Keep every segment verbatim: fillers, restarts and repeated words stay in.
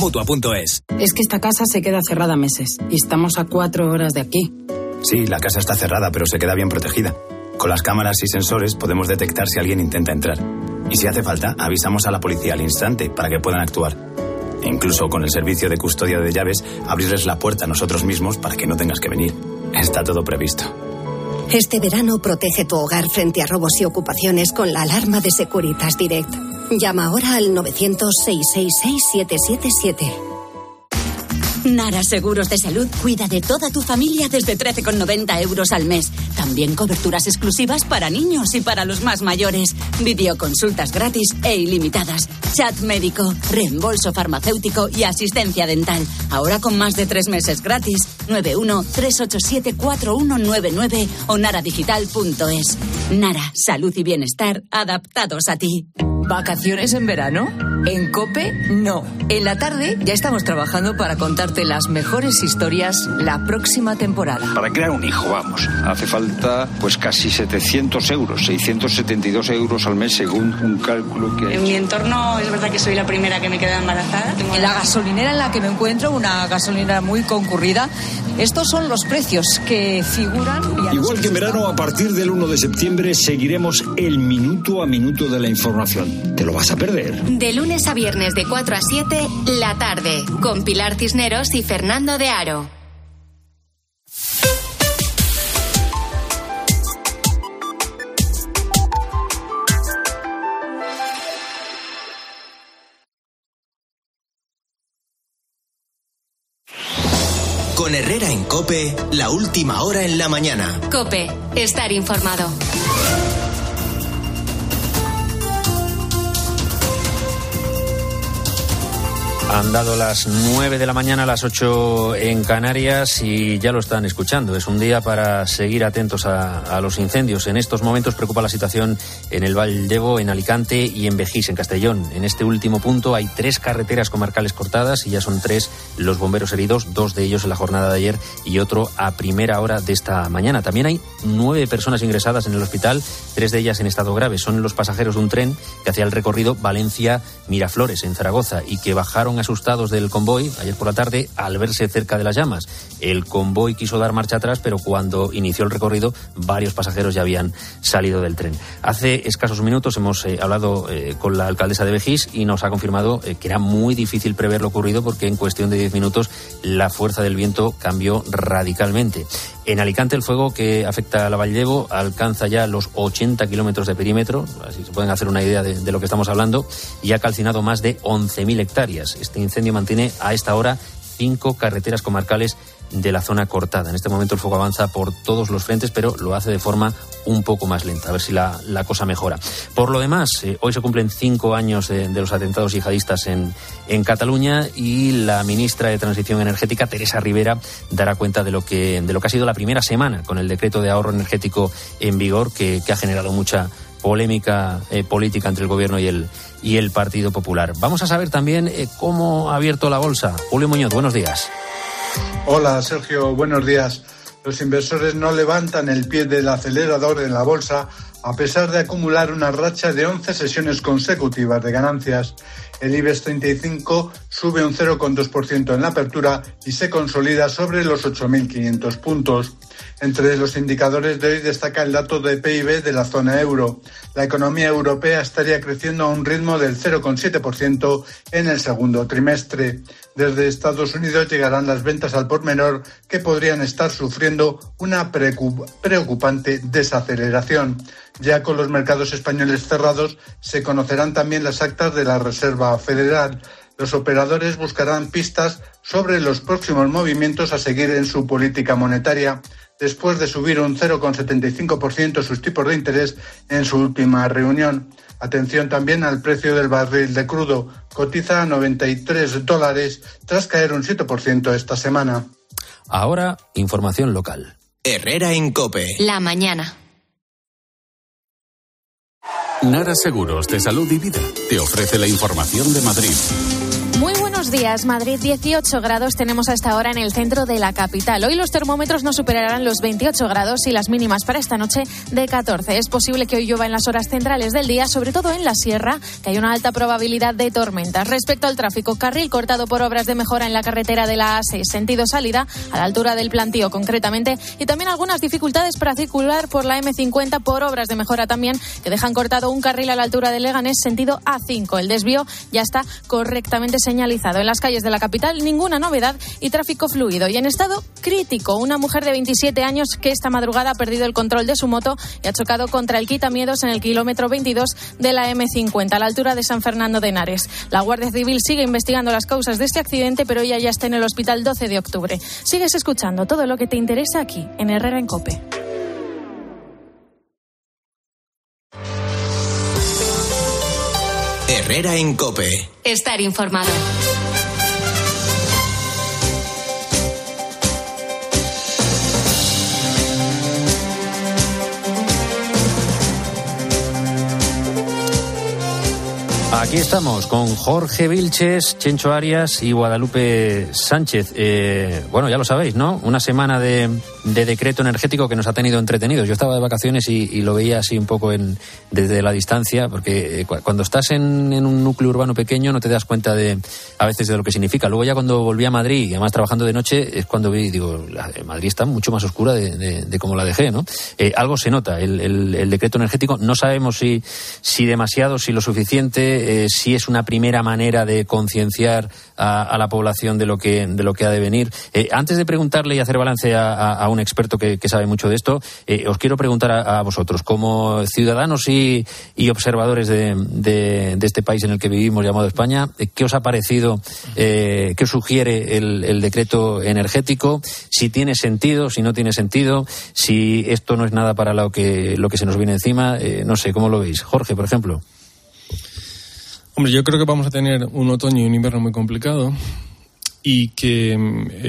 mutua punto es. Es que esta casa se queda cerrada meses y estamos a cuatro horas de aquí. Sí, la casa está cerrada, pero se queda bien protegida. Con las cámaras y sensores podemos detectar si alguien intenta entrar. Y si hace falta, avisamos a la policía al instante para que puedan actuar. E incluso con el servicio de custodia de llaves, abrirles la puerta a nosotros mismos para que no tengas que venir. Está todo previsto. Este verano protege tu hogar frente a robos y ocupaciones con la alarma de Securitas Direct. Llama ahora al novecientos, seiscientos sesenta y seis, siete siete siete. Nara Seguros de Salud cuida de toda tu familia desde trece con noventa euros al mes. También coberturas exclusivas para niños y para los más mayores. Videoconsultas gratis e ilimitadas. Chat médico, reembolso farmacéutico y asistencia dental. Ahora con más de tres meses gratis. nueve uno, tres ocho siete, cuatro uno nueve nueve o naradigital punto es. Nara, salud y bienestar adaptados a ti. ¿Vacaciones en verano? En COPE, no. En la tarde ya estamos trabajando para contarte las mejores historias la próxima temporada. Para crear un hijo, vamos, hace falta pues casi setecientos euros, seiscientos setenta y dos euros al mes según un cálculo que... En mi entorno es verdad que soy la primera que me queda embarazada. En la gasolinera en la que me encuentro, una gasolinera muy concurrida, estos son los precios que figuran... Igual que en verano, a partir del uno de septiembre seguiremos el minuto a minuto de la información. ¿Te lo vas a perder? De lunes a viernes de cuatro a siete, La Tarde, con Pilar Cisneros y Fernando de Aro. Con Herrera en COPE, la última hora en la mañana. COPE, estar informado. Han dado las nueve de la mañana, las ocho en Canarias y ya lo están escuchando. Es un día para seguir atentos a, a los incendios. En estos momentos preocupa la situación en el Valldebo, en Alicante y en Begís, en Castellón. En este último punto hay tres carreteras comarcales cortadas y ya son tres los bomberos heridos, dos de ellos en la jornada de ayer y otro a primera hora de esta mañana. También hay nueve personas ingresadas en el hospital, tres de ellas en estado grave. Son los pasajeros de un tren que hacía el recorrido Valencia-Miraflores, en Zaragoza, y que bajaron asustados del convoy ayer por la tarde al verse cerca de las llamas. El convoy quiso dar marcha atrás, pero cuando inició el recorrido varios pasajeros ya habían salido del tren. Hace escasos minutos hemos eh, hablado eh, con la alcaldesa de Begís y nos ha confirmado eh, que era muy difícil prever lo ocurrido porque en cuestión de diez minutos la fuerza del viento cambió radicalmente. En Alicante el fuego que afecta a la Valldebo alcanza ya los ochenta kilómetros de perímetro, así se pueden hacer una idea de, de lo que estamos hablando, y ha calcinado más de once mil hectáreas. Este incendio mantiene a esta hora cinco carreteras comarcales de la zona cortada. En este momento el fuego avanza por todos los frentes, pero lo hace de forma un poco más lenta, a ver si la, la cosa mejora. Por lo demás, eh, hoy se cumplen cinco años de, de los atentados yihadistas en, en Cataluña y la ministra de Transición Energética, Teresa Rivera, dará cuenta de lo que, de lo que ha sido la primera semana con el decreto de ahorro energético en vigor, que, que ha generado mucha polémica eh, política entre el Gobierno y el, y el Partido Popular. Vamos a saber también eh, cómo ha abierto la bolsa. Julio Muñoz, buenos días. Hola Sergio, buenos días. Los inversores no levantan el pie del acelerador en la bolsa a pesar de acumular una racha de once sesiones consecutivas de ganancias. El IBEX treinta y cinco sube un cero coma dos por ciento en la apertura y se consolida sobre los ocho mil quinientos puntos. Entre los indicadores de hoy destaca el dato de P I B de la zona euro. La economía europea estaría creciendo a un ritmo del cero coma siete por ciento en el segundo trimestre. Desde Estados Unidos llegarán las ventas al por menor que podrían estar sufriendo una preocupante desaceleración. Ya con los mercados españoles cerrados, se conocerán también las actas de la Reserva Federal. Los operadores buscarán pistas sobre los próximos movimientos a seguir en su política monetaria, después de subir un cero coma setenta y cinco por ciento sus tipos de interés en su última reunión. Atención también al precio del barril de crudo. Cotiza a noventa y tres dólares tras caer un siete por ciento esta semana. Ahora, información local. Herrera en COPE. La mañana. Nara Seguros de Salud y Vida te ofrece la información de Madrid. Muy buenos Buenos días, Madrid. dieciocho grados tenemos a esta hora en el centro de la capital. Hoy los termómetros no superarán los veintiocho grados y las mínimas para esta noche de catorce. Es posible que hoy llueva en las horas centrales del día, sobre todo en la sierra, que hay una alta probabilidad de tormentas. Respecto al tráfico, carril cortado por obras de mejora en la carretera de la A seis, sentido salida, a la altura del Plantío concretamente, y también algunas dificultades para circular por la eme cincuenta por obras de mejora también, que dejan cortado un carril a la altura de Leganés, sentido A cinco. El desvío ya está correctamente señalizado. En las calles de la capital ninguna novedad y tráfico fluido. Y en estado crítico, una mujer de veintisiete años que esta madrugada ha perdido el control de su moto y ha chocado contra el quitamiedos en el kilómetro veintidós de la eme cincuenta, a la altura de San Fernando de Henares. La Guardia Civil sigue investigando las causas de este accidente, pero ella ya está en el hospital doce de octubre. Sigues escuchando todo lo que te interesa aquí, en Herrera en COPE. Herrera en COPE. Estar informado. Aquí estamos con Jorge Vilches, Chencho Arias y Guadalupe Sánchez. Eh, bueno, ya lo sabéis, ¿no? Una semana de, de decreto energético que nos ha tenido entretenidos. Yo estaba de vacaciones y, y lo veía así un poco en, desde la distancia, porque cuando estás en, en un núcleo urbano pequeño no te das cuenta de a veces de lo que significa. Luego ya cuando volví a Madrid, y además trabajando de noche, es cuando vi, digo, la, Madrid está mucho más oscura de, de, de como la dejé, ¿no? Eh, algo se nota, el, el, el decreto energético. No sabemos si, si demasiado, si lo suficiente. Eh, si es una primera manera de concienciar a, a la población de lo que de lo que ha de venir. Eh, antes de preguntarle y hacer balance a, a, a un experto que, que sabe mucho de esto, eh, os quiero preguntar a, a vosotros, como ciudadanos y, y observadores de, de, de este país en el que vivimos, llamado España, ¿qué os ha parecido, eh, qué os sugiere el, el decreto energético? Si tiene sentido, si no tiene sentido, si esto no es nada para lo que, lo que se nos viene encima, eh, no sé, ¿cómo lo veis? Jorge, por ejemplo. Hombre, yo creo que vamos a tener un otoño y un invierno muy complicado y que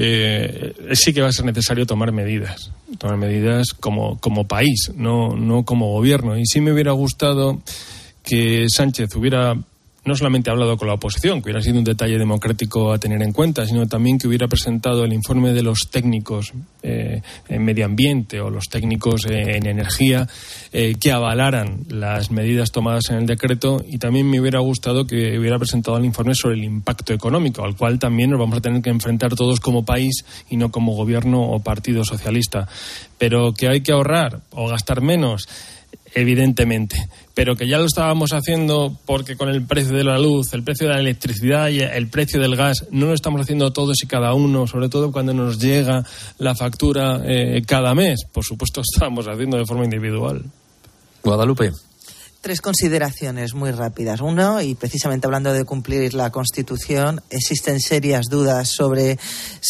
eh, sí que va a ser necesario tomar medidas, tomar medidas como, como país, no, no como gobierno. Y sí me hubiera gustado que Sánchez hubiera no solamente hablado con la oposición, que hubiera sido un detalle democrático a tener en cuenta, sino también que hubiera presentado el informe de los técnicos eh, en medio ambiente o los técnicos eh, en energía eh, que avalaran las medidas tomadas en el decreto, y también me hubiera gustado que hubiera presentado el informe sobre el impacto económico, al cual también nos vamos a tener que enfrentar todos como país y no como gobierno o partido socialista. Pero que hay que ahorrar o gastar menos, evidentemente, pero que ya lo estábamos haciendo porque con el precio de la luz, el precio de la electricidad y el precio del gas no lo estamos haciendo todos y cada uno, sobre todo cuando nos llega la factura eh, cada mes. Por supuesto, estamos haciendo de forma individual. Guadalupe. Tres consideraciones muy rápidas. Uno, y precisamente hablando de cumplir la Constitución, existen serias dudas sobre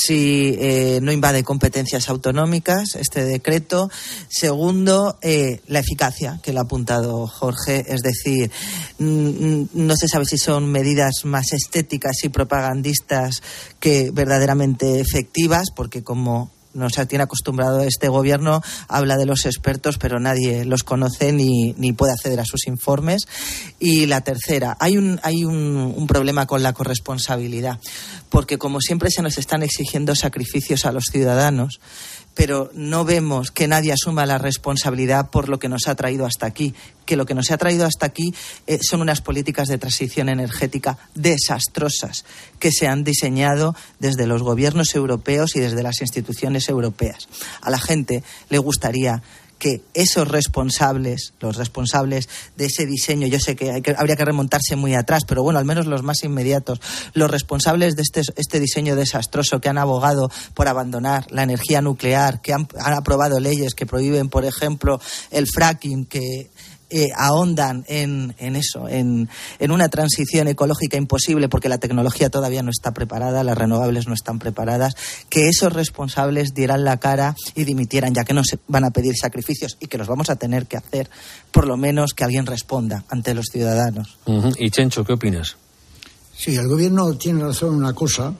si eh, no invade competencias autonómicas este decreto. Segundo, eh, la eficacia, que lo ha apuntado Jorge, es decir, mm, no se sabe si son medidas más estéticas y propagandistas que verdaderamente efectivas, porque como nos tiene acostumbrado este gobierno, habla de los expertos, pero nadie los conoce ni, ni puede acceder a sus informes. Y la tercera, hay un, hay un, un problema con la corresponsabilidad, porque como siempre se nos están exigiendo sacrificios a los ciudadanos, pero no vemos que nadie asuma la responsabilidad por lo que nos ha traído hasta aquí, que lo que nos ha traído hasta aquí eh, son unas políticas de transición energética desastrosas que se han diseñado desde los gobiernos europeos y desde las instituciones europeas. A la gente le gustaría que esos responsables, los responsables de ese diseño, yo sé que, hay que habría que remontarse muy atrás, pero bueno, al menos los más inmediatos, los responsables de este, este diseño desastroso, que han abogado por abandonar la energía nuclear, que han, han aprobado leyes que prohíben, por ejemplo, el fracking, que Eh, ahondan en, en eso, en, en una transición ecológica imposible porque la tecnología todavía no está preparada, las renovables no están preparadas, que esos responsables dieran la cara y dimitieran, ya que no se van a pedir sacrificios y que los vamos a tener que hacer, por lo menos que alguien responda ante los ciudadanos. Uh-huh. Y Chencho, ¿qué opinas? Sí, el gobierno tiene razón en una cosa,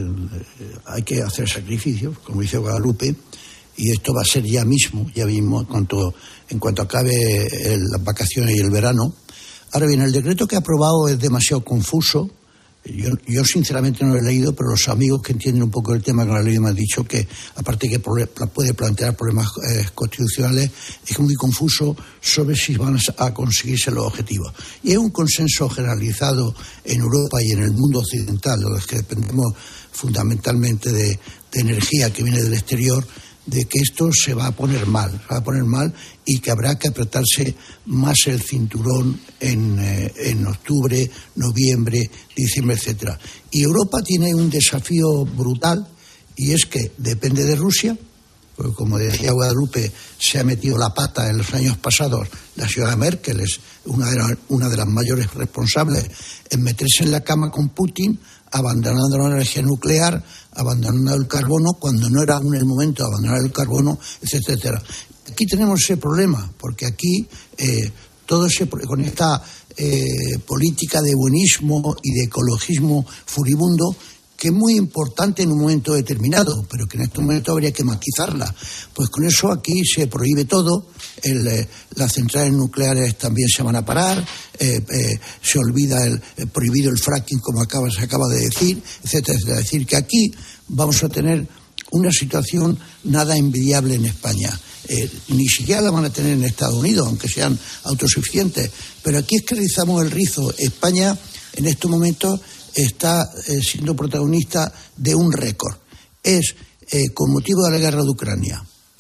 eh, hay que hacer sacrificios, como dice Guadalupe, y esto va a ser ya mismo, ya mismo, en cuanto, en cuanto acabe el, las vacaciones y el verano. Ahora bien, el decreto que ha aprobado es demasiado confuso Yo, yo sinceramente no lo he leído, pero los amigos que entienden un poco el tema que lo han leído me han dicho que, aparte que puede plantear problemas eh, constitucionales, es muy confuso sobre si van a conseguirse los objetivos. Y hay un consenso generalizado en Europa y en el mundo occidental, de los que dependemos fundamentalmente de, de energía que viene del exterior, de que esto se va a poner mal, se va a poner mal y que habrá que apretarse más el cinturón en, eh, en octubre, noviembre, diciembre, etcétera. Y Europa tiene un desafío brutal y es que depende de Rusia, porque como decía Guadalupe, se ha metido la pata en los años pasados la señora Merkel, es una de, la, una de las mayores responsables en meterse en la cama con Putin, abandonando la energía nuclear, abandonando el carbono, cuando no era aún el momento de abandonar el carbono, etcétera, etcétera. Aquí tenemos ese problema, porque aquí eh, todo ese, con esta eh, política de buenismo y de ecologismo furibundo, que es muy importante en un momento determinado, pero que en este momento habría que matizarla. Pues con eso aquí se prohíbe todo, el, eh, las centrales nucleares también se van a parar, eh, eh, se olvida el, el prohibido el fracking, como acaba, se acaba de decir, etcétera, etcétera. Es decir, que aquí vamos a tener una situación nada envidiable en España. Eh, ni siquiera la van a tener en Estados Unidos, aunque sean autosuficientes. Pero aquí es que rizamos el rizo. España, en estos momentos, está eh, siendo protagonista de un récord. Es, eh, con motivo de la guerra de Ucrania,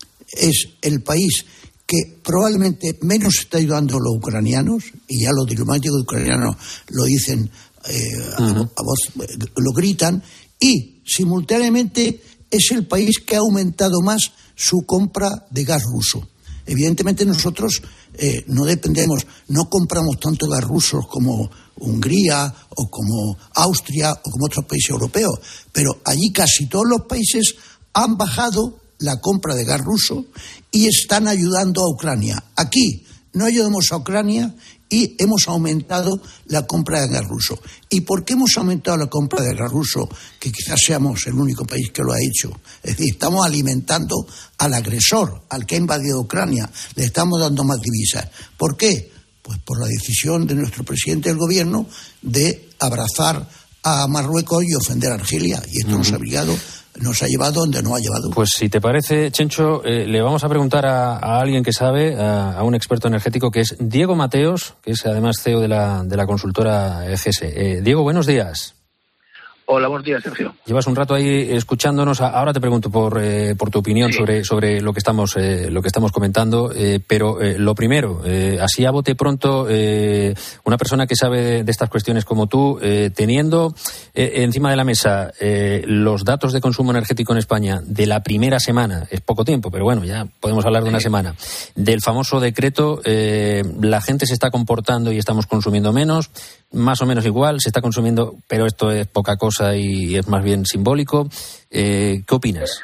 es el país que probablemente menos está ayudando a los ucranianos, y ya los diplomáticos ucranianos lo dicen, eh, uh-huh. a, a voz, eh, lo gritan, y simultáneamente es el país que ha aumentado más su compra de gas ruso. Evidentemente nosotros eh, no dependemos, no compramos tanto gas ruso como Hungría o como Austria o como otros países europeos, pero allí casi todos los países han bajado la compra de gas ruso y están ayudando a Ucrania. Aquí no ayudamos a Ucrania y hemos aumentado la compra de gas ruso. ¿Y por qué hemos aumentado la compra de gas ruso? Que quizás seamos el único país que lo ha hecho. Es decir, estamos alimentando al agresor, al que ha invadido Ucrania. Le estamos dando más divisas. ¿Por qué? Pues por la decisión de nuestro presidente del gobierno de abrazar a Marruecos y ofender a Argelia. Y esto uh-huh. nos ha obligado, nos ha llevado donde no ha llevado. Pues si te parece, Chencho, eh, le vamos a preguntar a, a alguien que sabe, a, a un experto energético, que es Diego Mateos, que es además C E O de la, de la consultora E G S. Eh, Diego, buenos días. Hola, buenos días, Sergio. Llevas un rato ahí escuchándonos. Ahora te pregunto por eh, por tu opinión sí. sobre sobre lo que estamos eh, lo que estamos comentando. Eh, pero eh, lo primero, eh, así a bote pronto, eh, una persona que sabe de, de estas cuestiones como tú, eh, teniendo eh, encima de la mesa eh, los datos de consumo energético en España de la primera semana, es poco tiempo, pero bueno, ya podemos hablar de una sí. semana, del famoso decreto, eh, la gente se está comportando y estamos consumiendo menos, más o menos igual, se está consumiendo, pero esto es poca cosa y es más bien simbólico. Eh, ¿Qué opinas?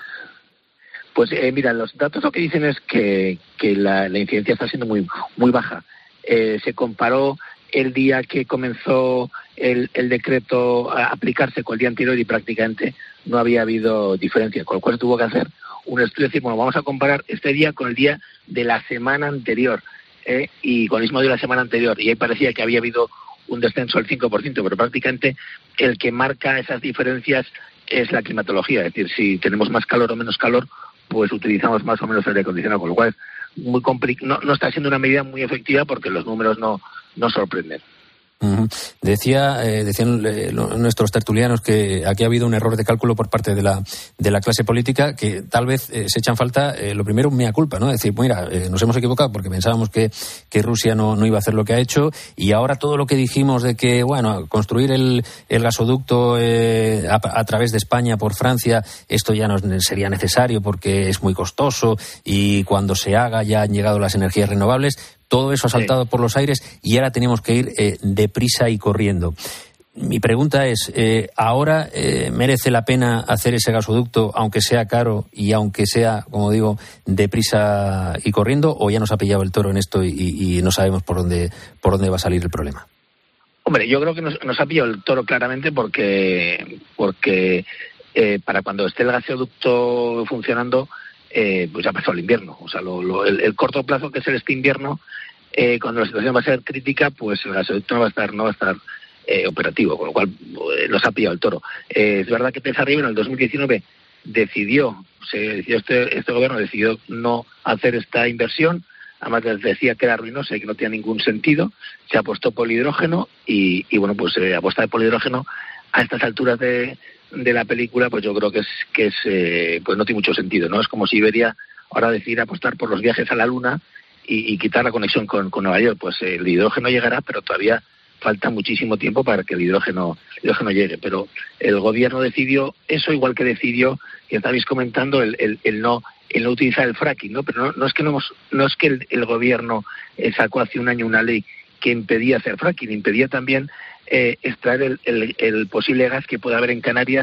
Pues eh, mira, los datos lo que dicen es que, que la, la incidencia está siendo muy muy baja. Eh, se comparó el día que comenzó el, el decreto a aplicarse con el día anterior y prácticamente no había habido diferencia, con lo cual tuvo que hacer un estudio y decir, bueno, vamos a comparar este día con el día de la semana anterior eh, y con el mismo día de la semana anterior, y ahí parecía que había habido un descenso del cinco por ciento, pero prácticamente el que marca esas diferencias es la climatología. Es decir, si tenemos más calor o menos calor, pues utilizamos más o menos el aire acondicionado, con lo cual es muy compli- no, no está siendo una medida muy efectiva porque los números no, no sorprenden. Uh-huh. Decía, eh, decían eh, nuestros tertulianos que aquí ha habido un error de cálculo por parte de la de la clase política, que tal vez eh, se echan falta, eh, lo primero, mea culpa, ¿no? Es decir, mira, eh, nos hemos equivocado porque pensábamos que, que Rusia no, no iba a hacer lo que ha hecho, y ahora todo lo que dijimos de que, bueno, construir el, el gasoducto eh, a, a través de España por Francia, esto ya no sería necesario porque es muy costoso y cuando se haga ya han llegado las energías renovables. Todo eso ha saltado sí. por los aires y ahora tenemos que ir eh, deprisa y corriendo. Mi pregunta es, eh, ¿ahora eh, merece la pena hacer ese gasoducto, aunque sea caro y aunque sea, como digo, deprisa y corriendo, o ya nos ha pillado el toro en esto y, y no sabemos por dónde por dónde va a salir el problema? Hombre, yo creo que nos, nos ha pillado el toro claramente porque, porque eh, para cuando esté el gasoducto funcionando, Eh, pues ya pasó el invierno, o sea, lo, lo, el, el corto plazo que es el este invierno, eh, cuando la situación va a ser crítica, pues el gasoducto no va a estar, no va a estar eh, operativo, con lo cual eh, nos ha pillado el toro. Eh, es verdad que Teresa Rivera en el dos mil diecinueve decidió, se decidió este, este gobierno decidió no hacer esta inversión. Además les decía que era ruinosa y que no tenía ningún sentido. Se apostó por el hidrógeno y, y bueno, pues eh, apostar por el hidrógeno a estas alturas de, de la película, pues yo creo que es que es eh, pues no tiene mucho sentido, ¿no? Es como si Iberia ahora decidiera apostar por los viajes a la Luna y, y quitar la conexión con, con Nueva York. Pues eh, el hidrógeno llegará, pero todavía falta muchísimo tiempo para que el hidrógeno, el hidrógeno llegue. Pero el gobierno decidió eso, igual que decidió, y estabais comentando, el, el, el no el no utilizar el fracking, ¿no? Pero no, no es que no, hemos, no es que el, el gobierno eh, sacó hace un año una ley que impedía hacer fracking, impedía también eh, extraer el, el, el posible gas que pueda haber en Canarias.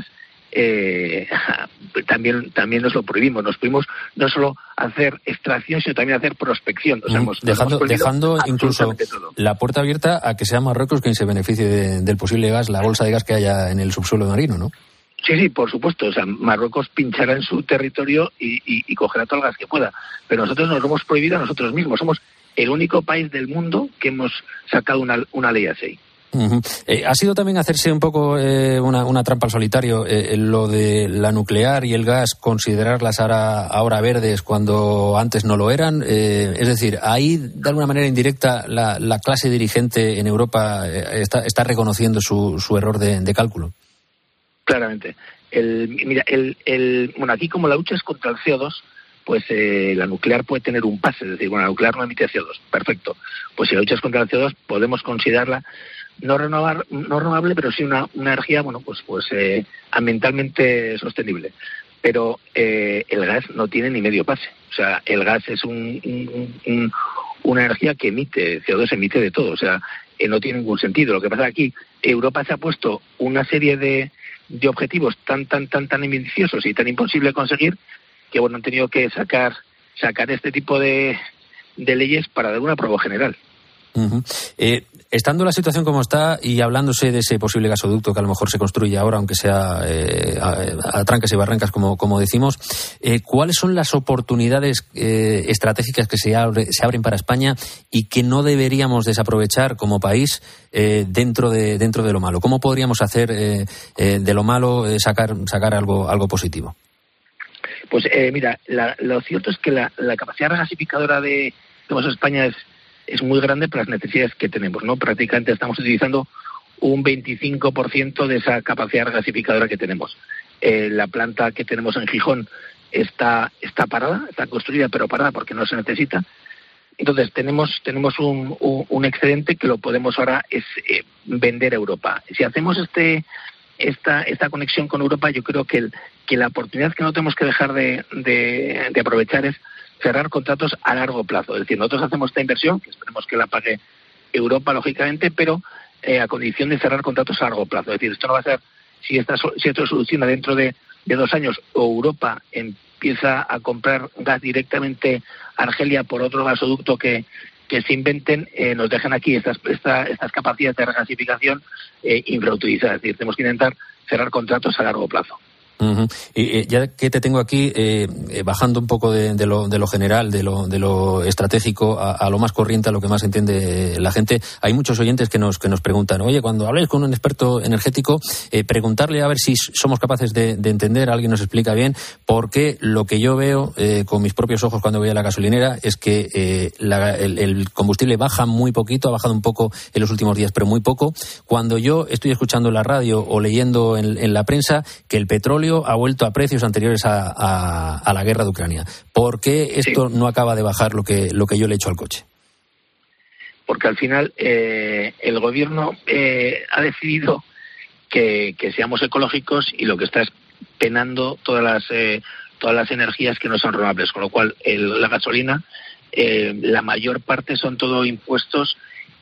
Eh, también también nos lo prohibimos, nos prohibimos no solo hacer extracción, sino también hacer prospección. O sea, hemos, dejando hemos dejando incluso todo. La puerta abierta a que sea Marruecos quien se beneficie de, del posible gas, la bolsa de gas que haya en el subsuelo marino, ¿no? Sí, sí, por supuesto. O sea, Marruecos pinchará en su territorio y, y, y cogerá todo el gas que pueda. Pero nosotros nos lo hemos prohibido a nosotros mismos. Somos el único país del mundo que hemos sacado una, una ley así. Uh-huh. Eh, ha sido también hacerse un poco eh, una, una trampa al solitario eh, lo de la nuclear y el gas, considerarlas ahora, ahora verdes cuando antes no lo eran. Eh, es decir, ahí de alguna manera indirecta la, la clase dirigente en Europa eh, está, está reconociendo su, su error de, de cálculo. Claramente. El, mira, el, el, bueno, aquí como la lucha es contra el C O dos, pues eh, la nuclear puede tener un pase, es decir, bueno, la nuclear no emite C O dos, perfecto. Pues si la lucha es contra el C O dos, podemos considerarla no renovar, no renovable, pero sí una, una energía, bueno, pues, pues eh, ambientalmente sostenible. Pero eh, el gas no tiene ni medio pase. O sea, el gas es un, un, un, una energía que emite, C O dos emite de todo, o sea, eh, no tiene ningún sentido. Lo que pasa aquí, Europa se ha puesto una serie de de objetivos tan tan tan tan ambiciosos y tan imposible de conseguir que bueno han tenido que sacar sacar este tipo de, de leyes para dar una prueba general. Uh-huh. Eh, estando la situación como está y hablándose de ese posible gasoducto que a lo mejor se construye ahora, aunque sea eh, a, a trancas y barrancas, como, como decimos, eh, ¿cuáles son las oportunidades eh, estratégicas que se, abre, se abren para España y que no deberíamos desaprovechar como país eh, dentro de dentro de lo malo? ¿Cómo podríamos hacer eh, eh, de lo malo eh, sacar sacar algo algo positivo? Pues eh, mira, la, lo cierto es que la, la capacidad regasificadora de, de España es es muy grande para las necesidades que tenemos, ¿no? Prácticamente estamos utilizando un veinticinco por ciento de esa capacidad regasificadora que tenemos. Eh, la planta que tenemos en Gijón está está parada, está construida pero parada porque no se necesita. Entonces tenemos tenemos un, un, un excedente que lo podemos ahora es eh, vender a Europa. Si hacemos este esta esta conexión con Europa, yo creo que el, que la oportunidad que no tenemos que dejar de, de, de aprovechar es cerrar contratos a largo plazo. Es decir, nosotros hacemos esta inversión, que esperemos que la pague Europa, lógicamente, pero eh, a condición de cerrar contratos a largo plazo. Es decir, esto no va a ser, si, esta, si esto se soluciona dentro de, de dos años o Europa empieza a comprar gas directamente a Argelia por otro gasoducto que, que se inventen, eh, nos dejan aquí estas, esta, estas capacidades de regasificación eh, infrautilizadas. Es decir, tenemos que intentar cerrar contratos a largo plazo. Uh-huh. Y eh, ya que te tengo aquí, eh, eh, bajando un poco de, de, lo, de lo general, de lo, de lo estratégico a, a lo más corriente, a lo que más entiende eh, la gente, hay muchos oyentes que nos que nos preguntan, oye, cuando habléis con un experto energético, eh, preguntarle a ver si somos capaces de, de entender, alguien nos explica bien, porque lo que yo veo eh, con mis propios ojos cuando voy a la gasolinera es que eh, la, el, el combustible baja muy poquito, ha bajado un poco en los últimos días, pero muy poco. Cuando yo estoy escuchando en la radio o leyendo en, en la prensa que el petróleo ha vuelto a precios anteriores a, a, a la guerra de Ucrania. ¿Por qué esto sí. no acaba de bajar lo que lo que yo le echo al coche? Porque al final eh, el gobierno eh, ha decidido que, que seamos ecológicos y lo que está es penando todas las eh, todas las energías que no son renovables, con lo cual el, la gasolina, eh, la mayor parte son todo impuestos.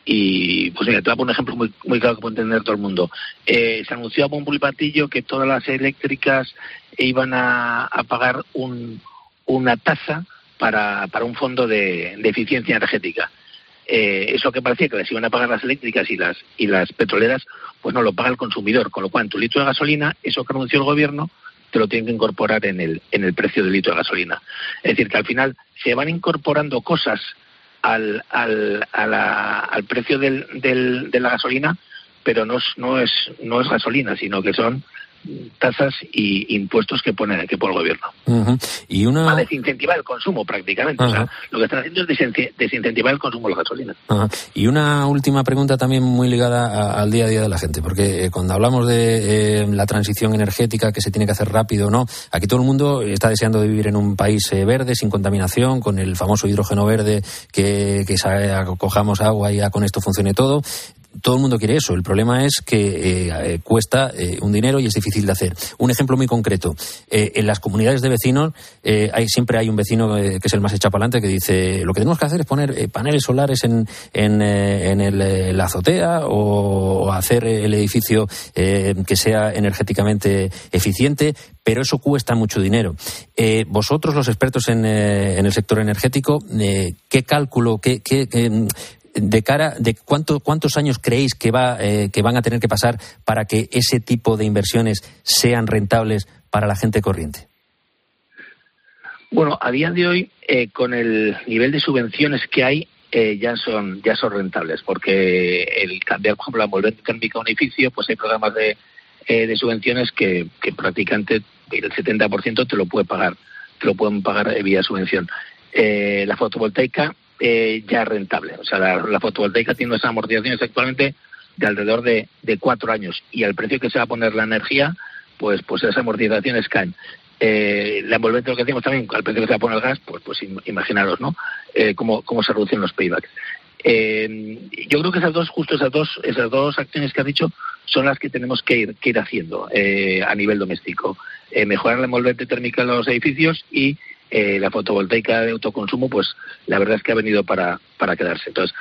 Y pues mira, te voy a poner un ejemplo muy, muy claro que puede entender todo el mundo. Eh, se anunció a bombo y platillo que todas las eléctricas iban a, a pagar un, una tasa para, para un fondo de, de eficiencia energética. Eh, eso que parecía que les iban a pagar las eléctricas y las y las petroleras, pues no lo paga el consumidor. Con lo cual, tu litro de gasolina, eso que anunció el gobierno, te lo tienen que incorporar en el, en el precio del litro de gasolina. Es decir, que al final se van incorporando cosas Al, al, a la, al precio del, del, de la gasolina pero no es, no es, no es gasolina, sino que son tasas y impuestos que pone, que pone el gobierno. Uh-huh. Y una... Para desincentivar el consumo, prácticamente. Uh-huh. O sea, lo que están haciendo es desincentivar el consumo de la gasolina. Uh-huh. Y una última pregunta también muy ligada a, al día a día de la gente, porque eh, cuando hablamos de eh, la transición energética, que se tiene que hacer rápido o no, aquí todo el mundo está deseando de vivir en un país eh, verde, sin contaminación, con el famoso hidrógeno verde, que, que cojamos agua y ya con esto funcione todo. Todo el mundo quiere eso. El problema es que eh, cuesta eh, un dinero y es difícil de hacer. Un ejemplo muy concreto. Eh, en las comunidades de vecinos eh, hay siempre hay un vecino eh, que es el más echapalante que dice lo que tenemos que hacer es poner eh, paneles solares en, en, eh, en el, eh, la azotea o, o hacer el edificio eh, que sea energéticamente eficiente, pero eso cuesta mucho dinero. Eh, vosotros, los expertos en, eh, en el sector energético, eh, ¿qué cálculo, qué... qué, qué de cara de cuánto, cuántos años creéis que va eh, que van a tener que pasar para que ese tipo de inversiones sean rentables para la gente corriente? Bueno, a día de hoy, eh, con el nivel de subvenciones que hay, eh, ya son ya son rentables, porque el cambiar, por ejemplo, la envolvente térmica a un edificio, pues hay programas de, eh, de subvenciones que, que prácticamente el setenta por ciento te lo puede pagar, te lo pueden pagar vía subvención. Eh, la fotovoltaica Eh, ya es rentable. O sea, la, la fotovoltaica tiene unas amortizaciones actualmente de alrededor de, de cuatro años y al precio que se va a poner la energía, pues pues esas amortizaciones caen. Eh, la envolvente, lo que decimos también, al precio que se va a poner el gas, pues pues imaginaros, ¿no? Eh, cómo, cómo se reducen los paybacks. Eh, yo creo que esas dos, justo esas dos, esas dos acciones que has dicho son las que tenemos que ir, que ir haciendo eh, a nivel doméstico. Eh, mejorar la envolvente térmica de los edificios y Eh, la fotovoltaica de autoconsumo, pues la verdad es que ha venido para para quedarse. Entonces,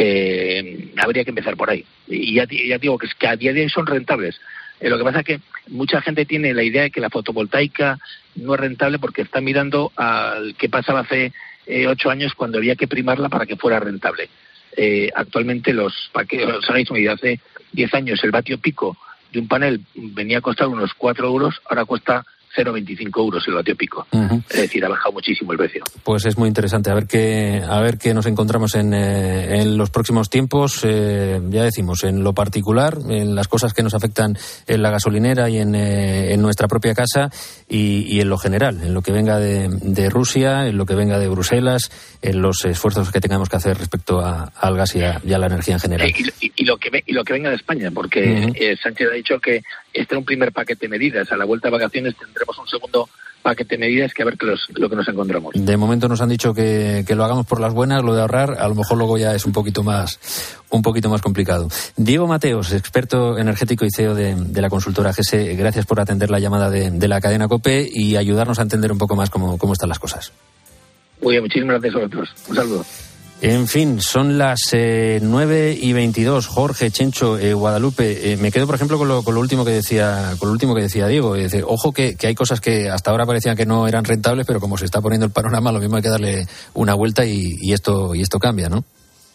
eh, habría que empezar por ahí. Y ya, ya digo que, es que a día de hoy son rentables. Eh, lo que pasa es que mucha gente tiene la idea de que la fotovoltaica no es rentable porque está mirando al que pasaba hace eh, ocho años cuando había que primarla para que fuera rentable. Eh, actualmente, los para que os hagáis una idea, hace diez años el vatio pico de un panel venía a costar unos cuatro euros, ahora cuesta cero coma veinticinco euros el vatio pico. Uh-huh. Es decir, ha bajado muchísimo el precio. Pues es muy interesante. A ver qué, a ver qué nos encontramos en, eh, en los próximos tiempos. Eh, ya decimos, en lo particular, en las cosas que nos afectan en la gasolinera y en, eh, en nuestra propia casa y, y en lo general, en lo que venga de, de Rusia, en lo que venga de Bruselas, en los esfuerzos que tengamos que hacer respecto a, al gas y a, y a la energía en general. Y, y, y, lo que, y lo que venga de España, porque uh-huh. eh, Sánchez ha dicho que este es un primer paquete de medidas. A la vuelta de vacaciones tendremos un segundo paquete de medidas que a ver que los, lo que nos encontramos. De momento nos han dicho que, que lo hagamos por las buenas, lo de ahorrar, a lo mejor luego ya es un poquito más un poquito más complicado. Diego Mateos, experto energético y C E O de, de la consultora G S E, gracias por atender la llamada de, de la cadena COPE y ayudarnos a entender un poco más cómo, cómo están las cosas. Muy bien, muchísimas gracias a vosotros. Un saludo. En fin, son las eh, nueve y veintidós. Jorge, Chencho, eh, Guadalupe. Eh, me quedo, por ejemplo, con lo, con lo último que decía, con lo último que decía Diego. Es decir, ojo que, que hay cosas que hasta ahora parecían que no eran rentables, pero como se está poniendo el panorama, lo mismo hay que darle una vuelta y, y esto y esto cambia, ¿no?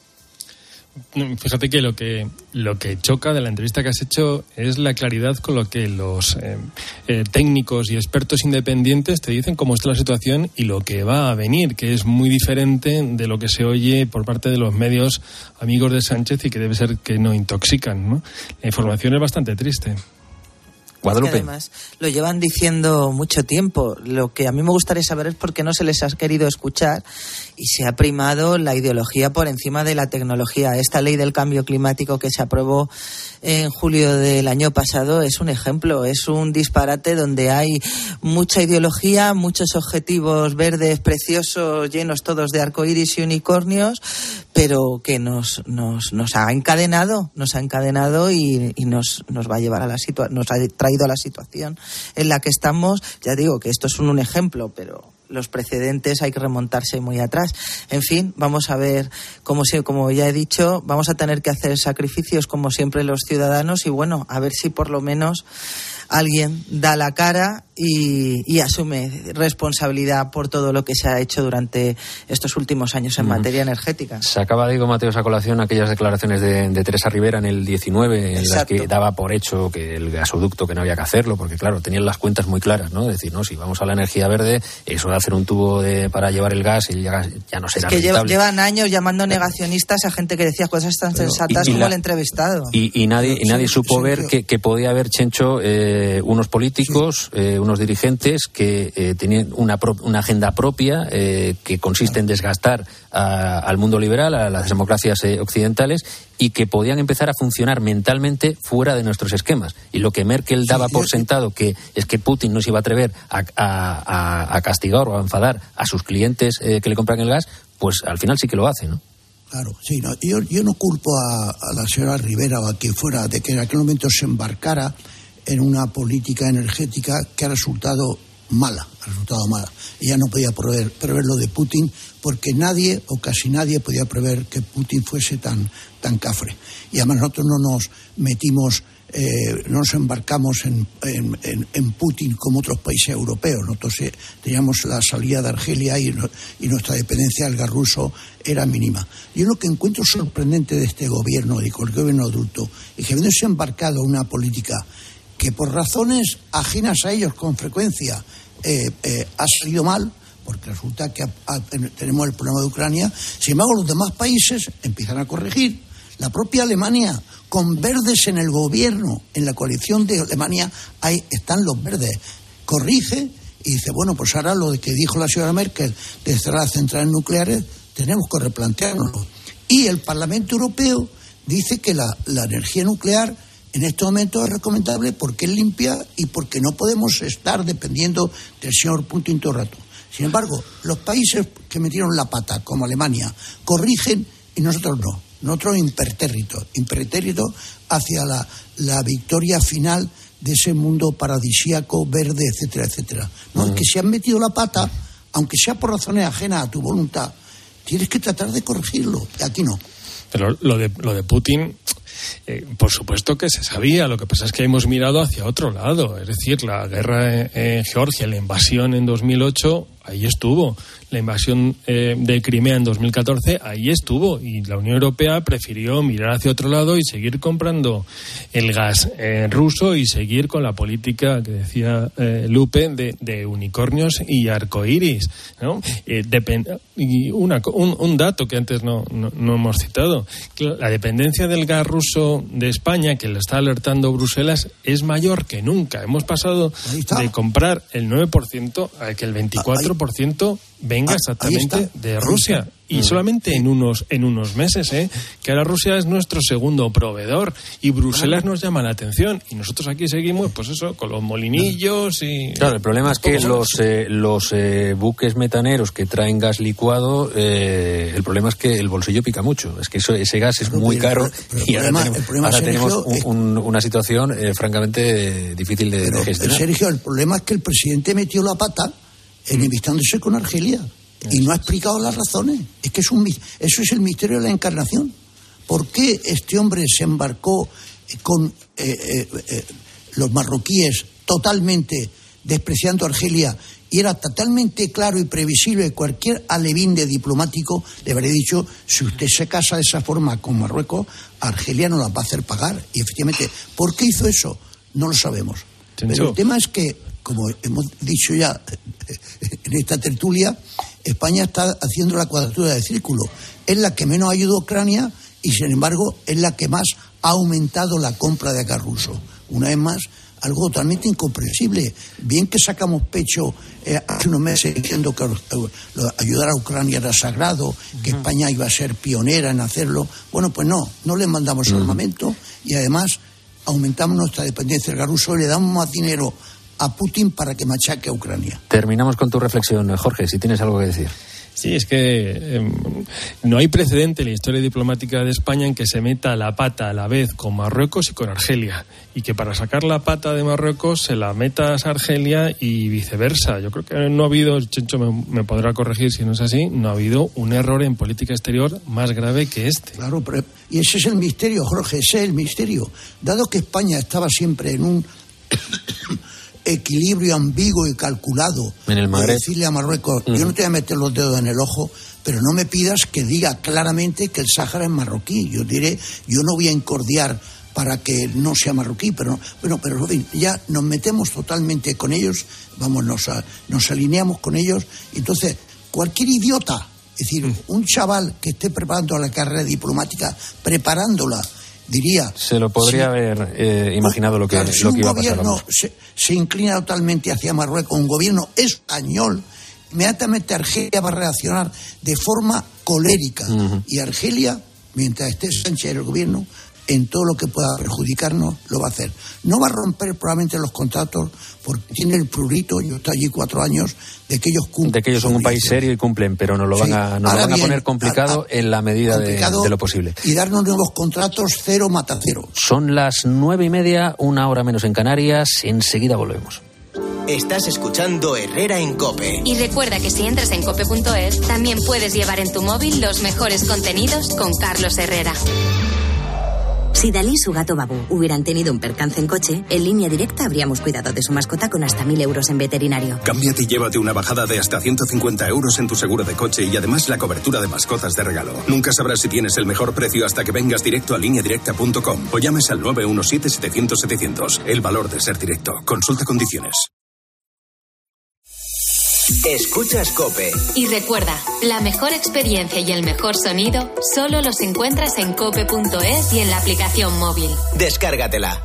Fíjate que lo que lo que choca de la entrevista que has hecho es la claridad con lo que los eh, eh, técnicos y expertos independientes te dicen cómo está la situación y lo que va a venir, que es muy diferente de lo que se oye por parte de los medios amigos de Sánchez y que debe ser que no intoxican, ¿no? La información es bastante triste. Guadalupe. Es que además lo llevan diciendo mucho tiempo. Lo que a mí me gustaría saber es por qué no se les ha querido escuchar y se ha primado la ideología por encima de la tecnología. Esta ley del cambio climático que se aprobó en julio del año pasado es un ejemplo, es un disparate donde hay mucha ideología, muchos objetivos verdes preciosos, llenos todos de arcoíris y unicornios, pero que nos nos nos ha encadenado, nos ha encadenado y, y nos nos va a llevar a la situación, nos ha traído a la situación en la que estamos. Ya digo que esto es un, un ejemplo, pero los precedentes hay que remontarse muy atrás. En fin, vamos a ver, como, como ya he dicho, vamos a tener que hacer sacrificios como siempre los ciudadanos y bueno, a ver si por lo menos alguien da la cara y, y asume responsabilidad por todo lo que se ha hecho durante estos últimos años en mm. materia energética. Sacaba Diego Mateos a colación aquellas declaraciones de, de Teresa Rivera en el diecinueve, en Exacto. las que daba por hecho que el gasoducto, que no había que hacerlo, porque claro, tenían las cuentas muy claras, ¿no? Es decir, no, si vamos a la energía verde, eso de hacer un tubo de, para llevar el gas, y ya, ya no será es que rentable. Llevan años llamando negacionistas a gente que decía cosas tan Pero, sensatas y, y como la, el entrevistado. Y, y nadie, y nadie sí, supo sí, ver sí. Que, que podía haber, Chencho, eh, unos políticos, sí. eh, unos dirigentes que eh, tenían una, pro, una agenda propia eh, que consiste en desgastar a, al mundo liberal, a las democracias eh, occidentales, y que podían empezar a funcionar mentalmente fuera de nuestros esquemas. Y lo que Merkel daba sí, por sentado, que es que Putin no se iba a atrever a, a, a castigar o a enfadar a sus clientes eh, que le compran el gas, pues al final sí que lo hace, ¿no? Claro, sí, no, yo, yo no culpo a, a la señora Rivera o a quien fuera de que en aquel momento se embarcara en una política energética que ha resultado mala, ha resultado mala. Ella no podía prever, prever lo de Putin, porque nadie o casi nadie podía prever que Putin fuese tan, tan cafre. Y además nosotros no nos metimos, eh, no nos embarcamos en, en, en, en Putin como otros países europeos. Nosotros eh, teníamos la salida de Argelia y, y nuestra dependencia del gas ruso era mínima. Yo lo que encuentro sorprendente de este gobierno, de cualquier gobierno adulto, es que habiéndose embarcado en una política que por razones ajenas a ellos con frecuencia eh, eh, ha salido mal, porque resulta que a, a, tenemos el problema de Ucrania. Sin embargo, los demás países empiezan a corregir. La propia Alemania, con verdes en el gobierno, en la coalición de Alemania, ahí están los verdes. Corrige y dice, bueno, pues ahora lo de que dijo la señora Merkel de cerrar centrales nucleares, tenemos que replanteárnoslo. Y el Parlamento Europeo dice que la, la energía nuclear en este momento es recomendable porque es limpia y porque no podemos estar dependiendo del señor Putin todo el rato. Sin embargo, los países que metieron la pata, como Alemania, corrigen y nosotros no. Nosotros impertérrito, impertérrito hacia la, la victoria final de ese mundo paradisíaco, verde, etcétera, etcétera. No, uh-huh. Es que si han metido la pata, aunque sea por razones ajenas a tu voluntad, tienes que tratar de corregirlo. Y aquí no. Pero lo de, lo de Putin... Eh, por supuesto que se sabía, lo que pasa es que hemos mirado hacia otro lado, es decir, la guerra en, en Georgia, la invasión en dos mil ocho, ahí estuvo, la invasión eh, de Crimea en dos mil catorce, ahí estuvo, y la Unión Europea prefirió mirar hacia otro lado y seguir comprando el gas eh, ruso y seguir con la política que decía eh, Lupe de, de unicornios y arcoíris, ¿no? Eh, depend- y una, un, un dato que antes no, no, no hemos citado, la dependencia del gas ruso de España, que le está alertando Bruselas, es mayor que nunca. Hemos pasado de comprar el nueve por ciento a que el veinticuatro por ciento venga exactamente de Rusia. Y solamente en unos en unos meses, ¿eh? Que ahora Rusia es nuestro segundo proveedor y Bruselas nos llama la atención y nosotros aquí seguimos, pues eso, con los molinillos y... Claro, el problema es que los eh, los eh, buques metaneros que traen gas licuado, eh, el problema es que el bolsillo pica mucho. Es que eso, ese gas es muy caro y ahora tenemos, ahora tenemos un, un, una situación eh, francamente difícil de, de gestionar. Sergio, el problema es que el presidente metió la pata enemistándose con Argelia y no ha explicado las razones. Es que es un, eso es el misterio de la encarnación. ¿Por qué este hombre se embarcó con eh, eh, eh, los marroquíes totalmente despreciando a Argelia y era totalmente claro y previsible que cualquier alevín de diplomático le habría dicho, si usted se casa de esa forma con Marruecos, Argelia no la va a hacer pagar? Y efectivamente, ¿por qué hizo eso? No lo sabemos. Pero el tema es que, como hemos dicho ya en esta tertulia, España está haciendo la cuadratura del círculo. Es la que menos ayuda a Ucrania y, sin embargo, es la que más ha aumentado la compra de gas ruso. Una vez más, algo totalmente incomprensible. Bien que sacamos pecho eh, hace unos meses diciendo que eh, ayudar a Ucrania era sagrado, que uh-huh. España iba a ser pionera en hacerlo. Bueno, pues no, no le mandamos uh-huh. armamento y además aumentamos nuestra dependencia del gas ruso y le damos más dinero a Putin para que machaque a Ucrania. Terminamos con tu reflexión, Jorge, si tienes algo que decir. Sí, es que eh, no hay precedente en la historia diplomática de España en que se meta la pata a la vez con Marruecos y con Argelia, y que para sacar la pata de Marruecos se la metas a Argelia y viceversa. Yo creo que no ha habido, Chencho me, me podrá corregir si no es así, no ha habido un error en política exterior más grave que este. Claro, pero, y ese es el misterio, Jorge, ese es el misterio. Dado que España estaba siempre en un equilibrio ambiguo y calculado en el de decirle a Marruecos, uh-huh. yo no te voy a meter los dedos en el ojo, pero no me pidas que diga claramente que el Sáhara es marroquí. Yo diré, yo no voy a encordiar para que no sea marroquí, pero bueno, pero ya nos metemos totalmente con ellos, vamos, nos, nos alineamos con ellos. Entonces, cualquier idiota, es decir, uh-huh. un chaval que esté preparando la carrera diplomática, preparándola, diría... Se lo podría sí, haber eh, imaginado lo que, claro, si lo que iba a pasar. Si un gobierno se, se inclina totalmente hacia Marruecos, un gobierno español, inmediatamente Argelia va a reaccionar de forma colérica. Uh-huh. Y Argelia, mientras esté Sánchez en el gobierno, en todo lo que pueda perjudicarnos, lo va a hacer. No va a romper probablemente los contratos porque tiene el prurito, yo estoy allí cuatro años, de que ellos cumplen. De que ellos son un país serio y cumplen, pero nos lo van a, nos lo van a poner complicado a, a, en la medida de, de lo posible. Y darnos nuevos contratos cero mata cero. Son las nueve y media, una hora menos en Canarias, enseguida volvemos. Estás escuchando Herrera en COPE. Y recuerda que si entras en cope punto es, también puedes llevar en tu móvil los mejores contenidos con Carlos Herrera. Si Dalí y su gato Babú hubieran tenido un percance en coche, en Línea Directa habríamos cuidado de su mascota con hasta mil euros en veterinario. Cámbiate y llévate una bajada de hasta ciento cincuenta euros en tu seguro de coche y además la cobertura de mascotas de regalo. Nunca sabrás si tienes el mejor precio hasta que vengas directo a línea directa punto com o llames al nueve uno siete, setecientos, setecientos. El valor de ser directo. Consulta condiciones. Escuchas COPE. Y recuerda, la mejor experiencia y el mejor sonido solo los encuentras en cope punto es y en la aplicación móvil. Descárgatela.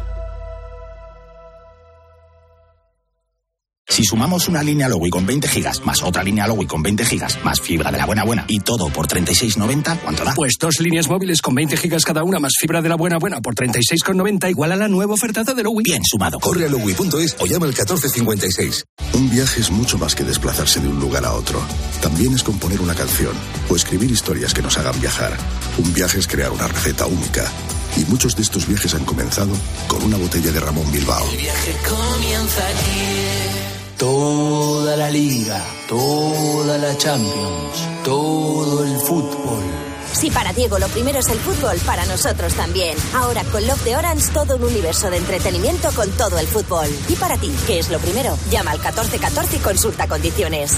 Si sumamos una línea Lowi con veinte gigas, más otra línea Lowi con veinte gigas, más fibra de la buena buena y todo por treinta y seis noventa, ¿cuánto da? Pues dos líneas móviles con veinte gigas cada una, más fibra de la buena buena por treinta y seis noventa, igual a la nueva ofertaza de Lowi. Bien sumado. Corre a lowi punto es o llama al catorce cincuenta y seis. Un viaje es mucho más que desplazarse de un lugar a otro. También es componer una canción o escribir historias que nos hagan viajar. Un viaje es crear una receta única. Y muchos de estos viajes han comenzado con una botella de Ramón Bilbao. El viaje comienza aquí. Toda la Liga, toda la Champions, todo el fútbol. Si para Diego lo primero es el fútbol, para nosotros también. Ahora con Love de Orange, todo un universo de entretenimiento con todo el fútbol. Y para ti, ¿qué es lo primero? Llama al catorce catorce y consulta condiciones.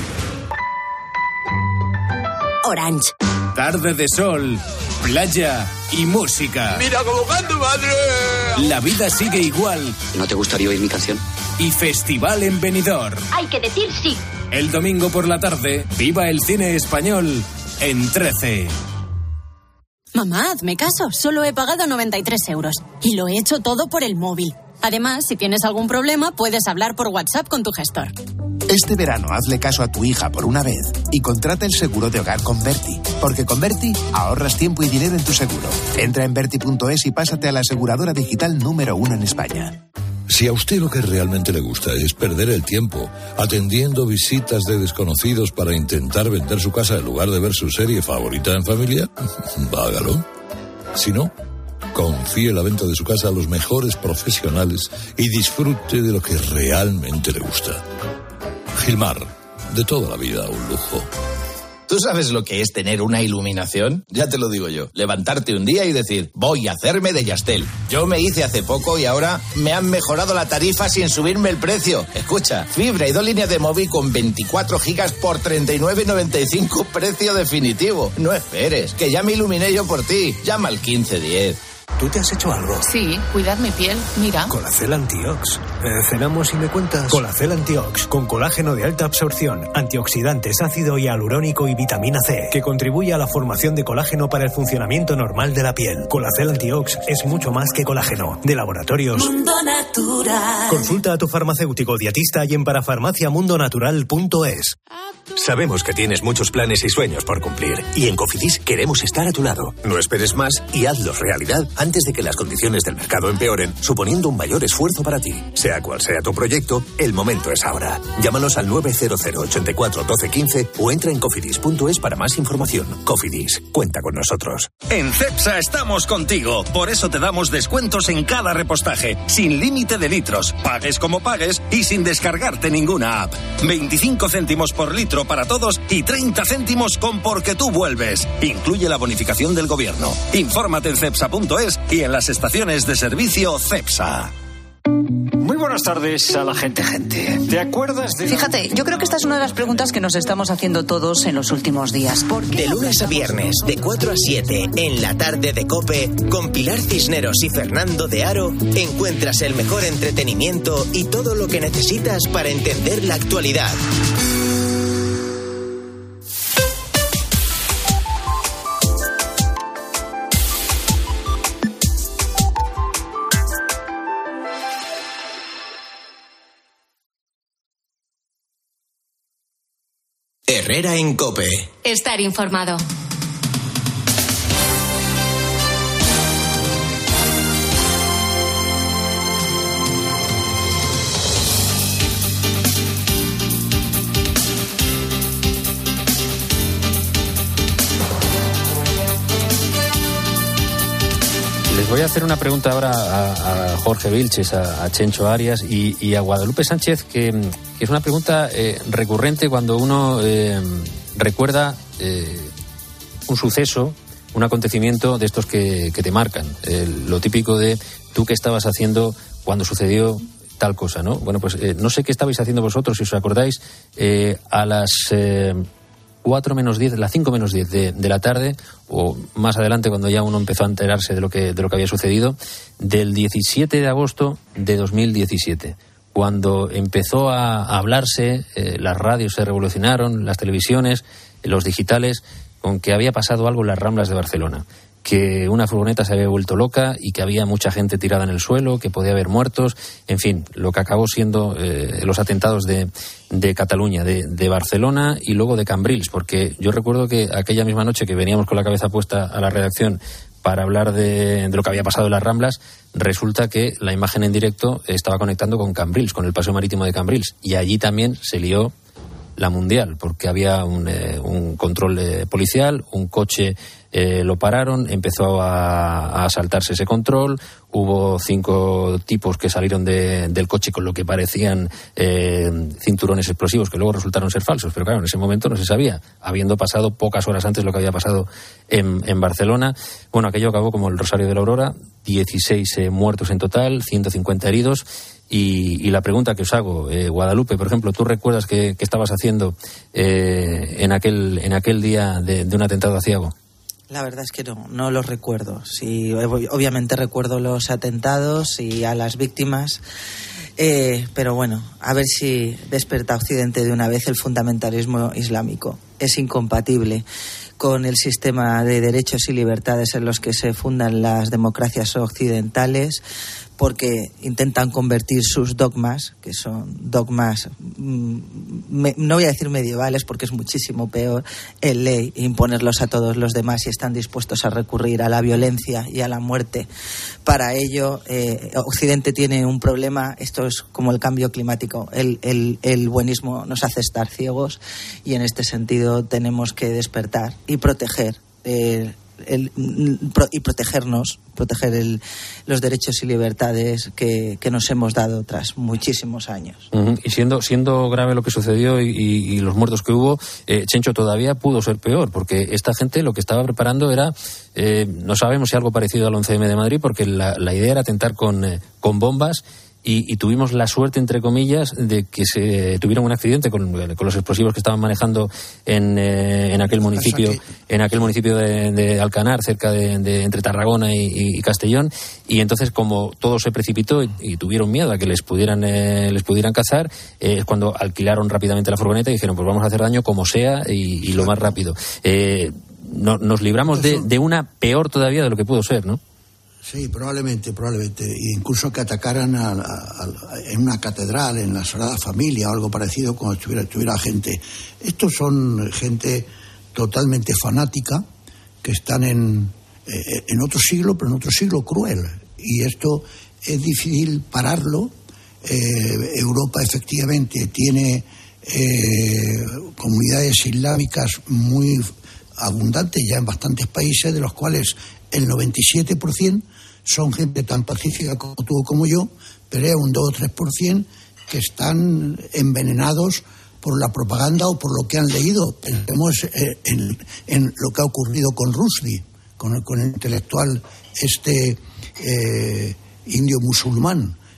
Orange. Tarde de sol, playa y música. ¡Mira cómo canta, madre! La vida sigue igual. ¿No te gustaría oír mi canción? Y festival en Benidorm. Hay que decir sí. El domingo por la tarde, viva el cine español en trece. Mamá, hazme caso. Solo he pagado noventa y tres euros. Y lo he hecho todo por el móvil. Además, si tienes algún problema, puedes hablar por WhatsApp con tu gestor. Este verano hazle caso a tu hija por una vez y contrata el seguro de hogar con Berti. Porque con Berti ahorras tiempo y dinero en tu seguro. Entra en berti punto es y pásate a la aseguradora digital número uno en España. Si a usted lo que realmente le gusta es perder el tiempo atendiendo visitas de desconocidos para intentar vender su casa en lugar de ver su serie favorita en familia, hágalo. Si no, confíe la venta de su casa a los mejores profesionales y disfrute de lo que realmente le gusta. Gilmar, de toda la vida un lujo. ¿Tú sabes lo que es tener una iluminación? Ya te lo digo yo. Levantarte un día y decir, voy a hacerme de Yastel. Yo me hice hace poco y ahora me han mejorado la tarifa sin subirme el precio. Escucha, fibra y dos líneas de móvil con veinticuatro gigas por treinta y nueve noventa y cinco, precio definitivo. No esperes, que ya me iluminé yo por ti. Llama al quince diez. ¿Tú te has hecho algo? Sí, cuidar mi piel, mira. Colacel Antiox. Eh, ¿Cenamos y me cuentas? Colacel Antiox, con colágeno de alta absorción, antioxidantes, ácido hialurónico y vitamina C, que contribuye a la formación de colágeno para el funcionamiento normal de la piel. Colacel Antiox es mucho más que colágeno. De Laboratorios Mundo Natural. Consulta a tu farmacéutico dietista y en parafarmacia mundo natural punto es. Sabemos que tienes muchos planes y sueños por cumplir y en Cofidis queremos estar a tu lado. No esperes más y hazlos realidad antes de que las condiciones del mercado empeoren, suponiendo un mayor esfuerzo para ti. Sea cual sea tu proyecto, el momento es ahora. Llámanos al nueve cero cero, ochenta y cuatro, doce, quince o entra en cofidis punto es para más información. Cofidis, cuenta con nosotros. En Cepsa estamos contigo. Por eso te damos descuentos en cada repostaje, sin límite de litros, pagues como pagues y sin descargarte ninguna app. veinticinco céntimos por litro para todos y treinta céntimos con Porque tú vuelves. Incluye la bonificación del gobierno. Infórmate en cepsa punto es y en las estaciones de servicio Cepsa. Muy buenos buenas tardes a la gente, gente. ¿Te acuerdas de...? Fíjate, yo creo que esta es una de las preguntas que nos estamos haciendo todos en los últimos días. De lunes a viernes, de cuatro a siete, en la tarde de COPE, con Pilar Cisneros y Fernando de Aro, encuentras el mejor entretenimiento y todo lo que necesitas para entender la actualidad. Herrera en COPE. Estar informado. Les voy a hacer una pregunta ahora a, a Jorge Vilches, a, a Chencho Arias y, y a Guadalupe Sánchez, que, que es una pregunta eh, recurrente cuando uno eh, recuerda eh, un suceso, un acontecimiento de estos que, que te marcan. Eh, lo típico de tú qué estabas haciendo cuando sucedió tal cosa, ¿no? Bueno, pues eh, no sé qué estabais haciendo vosotros, si os acordáis, eh, a las... Eh, cuatro menos diez, las cinco menos diez de, de la tarde, o más adelante cuando ya uno empezó a enterarse de lo que de lo que había sucedido, del diecisiete de agosto de dos mil diecisiete, cuando empezó a hablarse, eh, las radios se revolucionaron, las televisiones, los digitales, con que había pasado algo en las Ramblas de Barcelona, que una furgoneta se había vuelto loca y que había mucha gente tirada en el suelo, que podía haber muertos, en fin, lo que acabó siendo eh, los atentados de, de Cataluña, de, de Barcelona y luego de Cambrils, porque yo recuerdo que aquella misma noche que veníamos con la cabeza puesta a la redacción para hablar de, de lo que había pasado en las Ramblas, resulta que la imagen en directo estaba conectando con Cambrils, con el paseo marítimo de Cambrils, y allí también se lió la mundial, porque había un, eh, un control eh, policial, un coche eh, lo pararon, empezó a, a asaltarse ese control, hubo cinco tipos que salieron de, del coche con lo que parecían eh, cinturones explosivos que luego resultaron ser falsos, pero claro, en ese momento no se sabía, habiendo pasado pocas horas antes lo que había pasado en, en Barcelona. Bueno, aquello acabó como el Rosario de la Aurora, dieciséis eh, muertos en total, ciento cincuenta heridos. Y, y la pregunta que os hago, eh, Guadalupe, por ejemplo, ¿tú recuerdas qué, qué estabas haciendo eh, en aquel en aquel día de, de un atentado aciago? La verdad es que no, no los recuerdo. Sí, obviamente recuerdo los atentados y a las víctimas, eh, pero bueno, a ver si desperta Occidente de una vez el fundamentalismo islámico. Es incompatible con el sistema de derechos y libertades en los que se fundan las democracias occidentales, porque intentan convertir sus dogmas, que son dogmas, me, no voy a decir medievales porque es muchísimo peor, en ley, e imponerlos a todos los demás, y están dispuestos a recurrir a la violencia y a la muerte. Para ello, eh, Occidente tiene un problema, esto es como el cambio climático, el, el, el buenismo nos hace estar ciegos, y en este sentido tenemos que despertar y proteger eh, El, y protegernos, proteger el, los derechos y libertades que, que nos hemos dado tras muchísimos años. Uh-huh. Y siendo siendo grave lo que sucedió y, y, y los muertos que hubo, eh, Chencho, todavía pudo ser peor, porque esta gente lo que estaba preparando era, eh, no sabemos si algo parecido al once eme de Madrid, porque la, la idea era atentar con, eh, con bombas. Y, y tuvimos la suerte, entre comillas, de que se tuviera un accidente con, con los explosivos que estaban manejando en, eh, en aquel municipio, en aquel municipio de, de Alcanar, cerca de, de entre Tarragona y, y Castellón. Y entonces, como todo se precipitó y, y tuvieron miedo a que les pudieran eh, les pudieran cazar, eh, es cuando alquilaron rápidamente la furgoneta y dijeron, pues vamos a hacer daño como sea y, y lo más rápido. Eh, no, nos libramos de, de una peor todavía de lo que pudo ser, ¿no? Sí, probablemente, probablemente. Incluso que atacaran a, a, a, en una catedral, en la Sagrada Familia o algo parecido, cuando estuviera, estuviera gente. Estos son gente totalmente fanática, que están en, eh, en otro siglo, pero en otro siglo cruel. Y esto es difícil pararlo. Eh, Europa efectivamente tiene eh, comunidades islámicas muy abundantes ya en bastantes países, de los cuales el noventa y siete por ciento son gente tan pacífica como tú o como yo, pero hay un dos o tres por ciento que están envenenados por la propaganda o por lo que han leído. Pensemos en, en lo que ha ocurrido con Rushdie, con el, con el intelectual este eh, indio musulmán.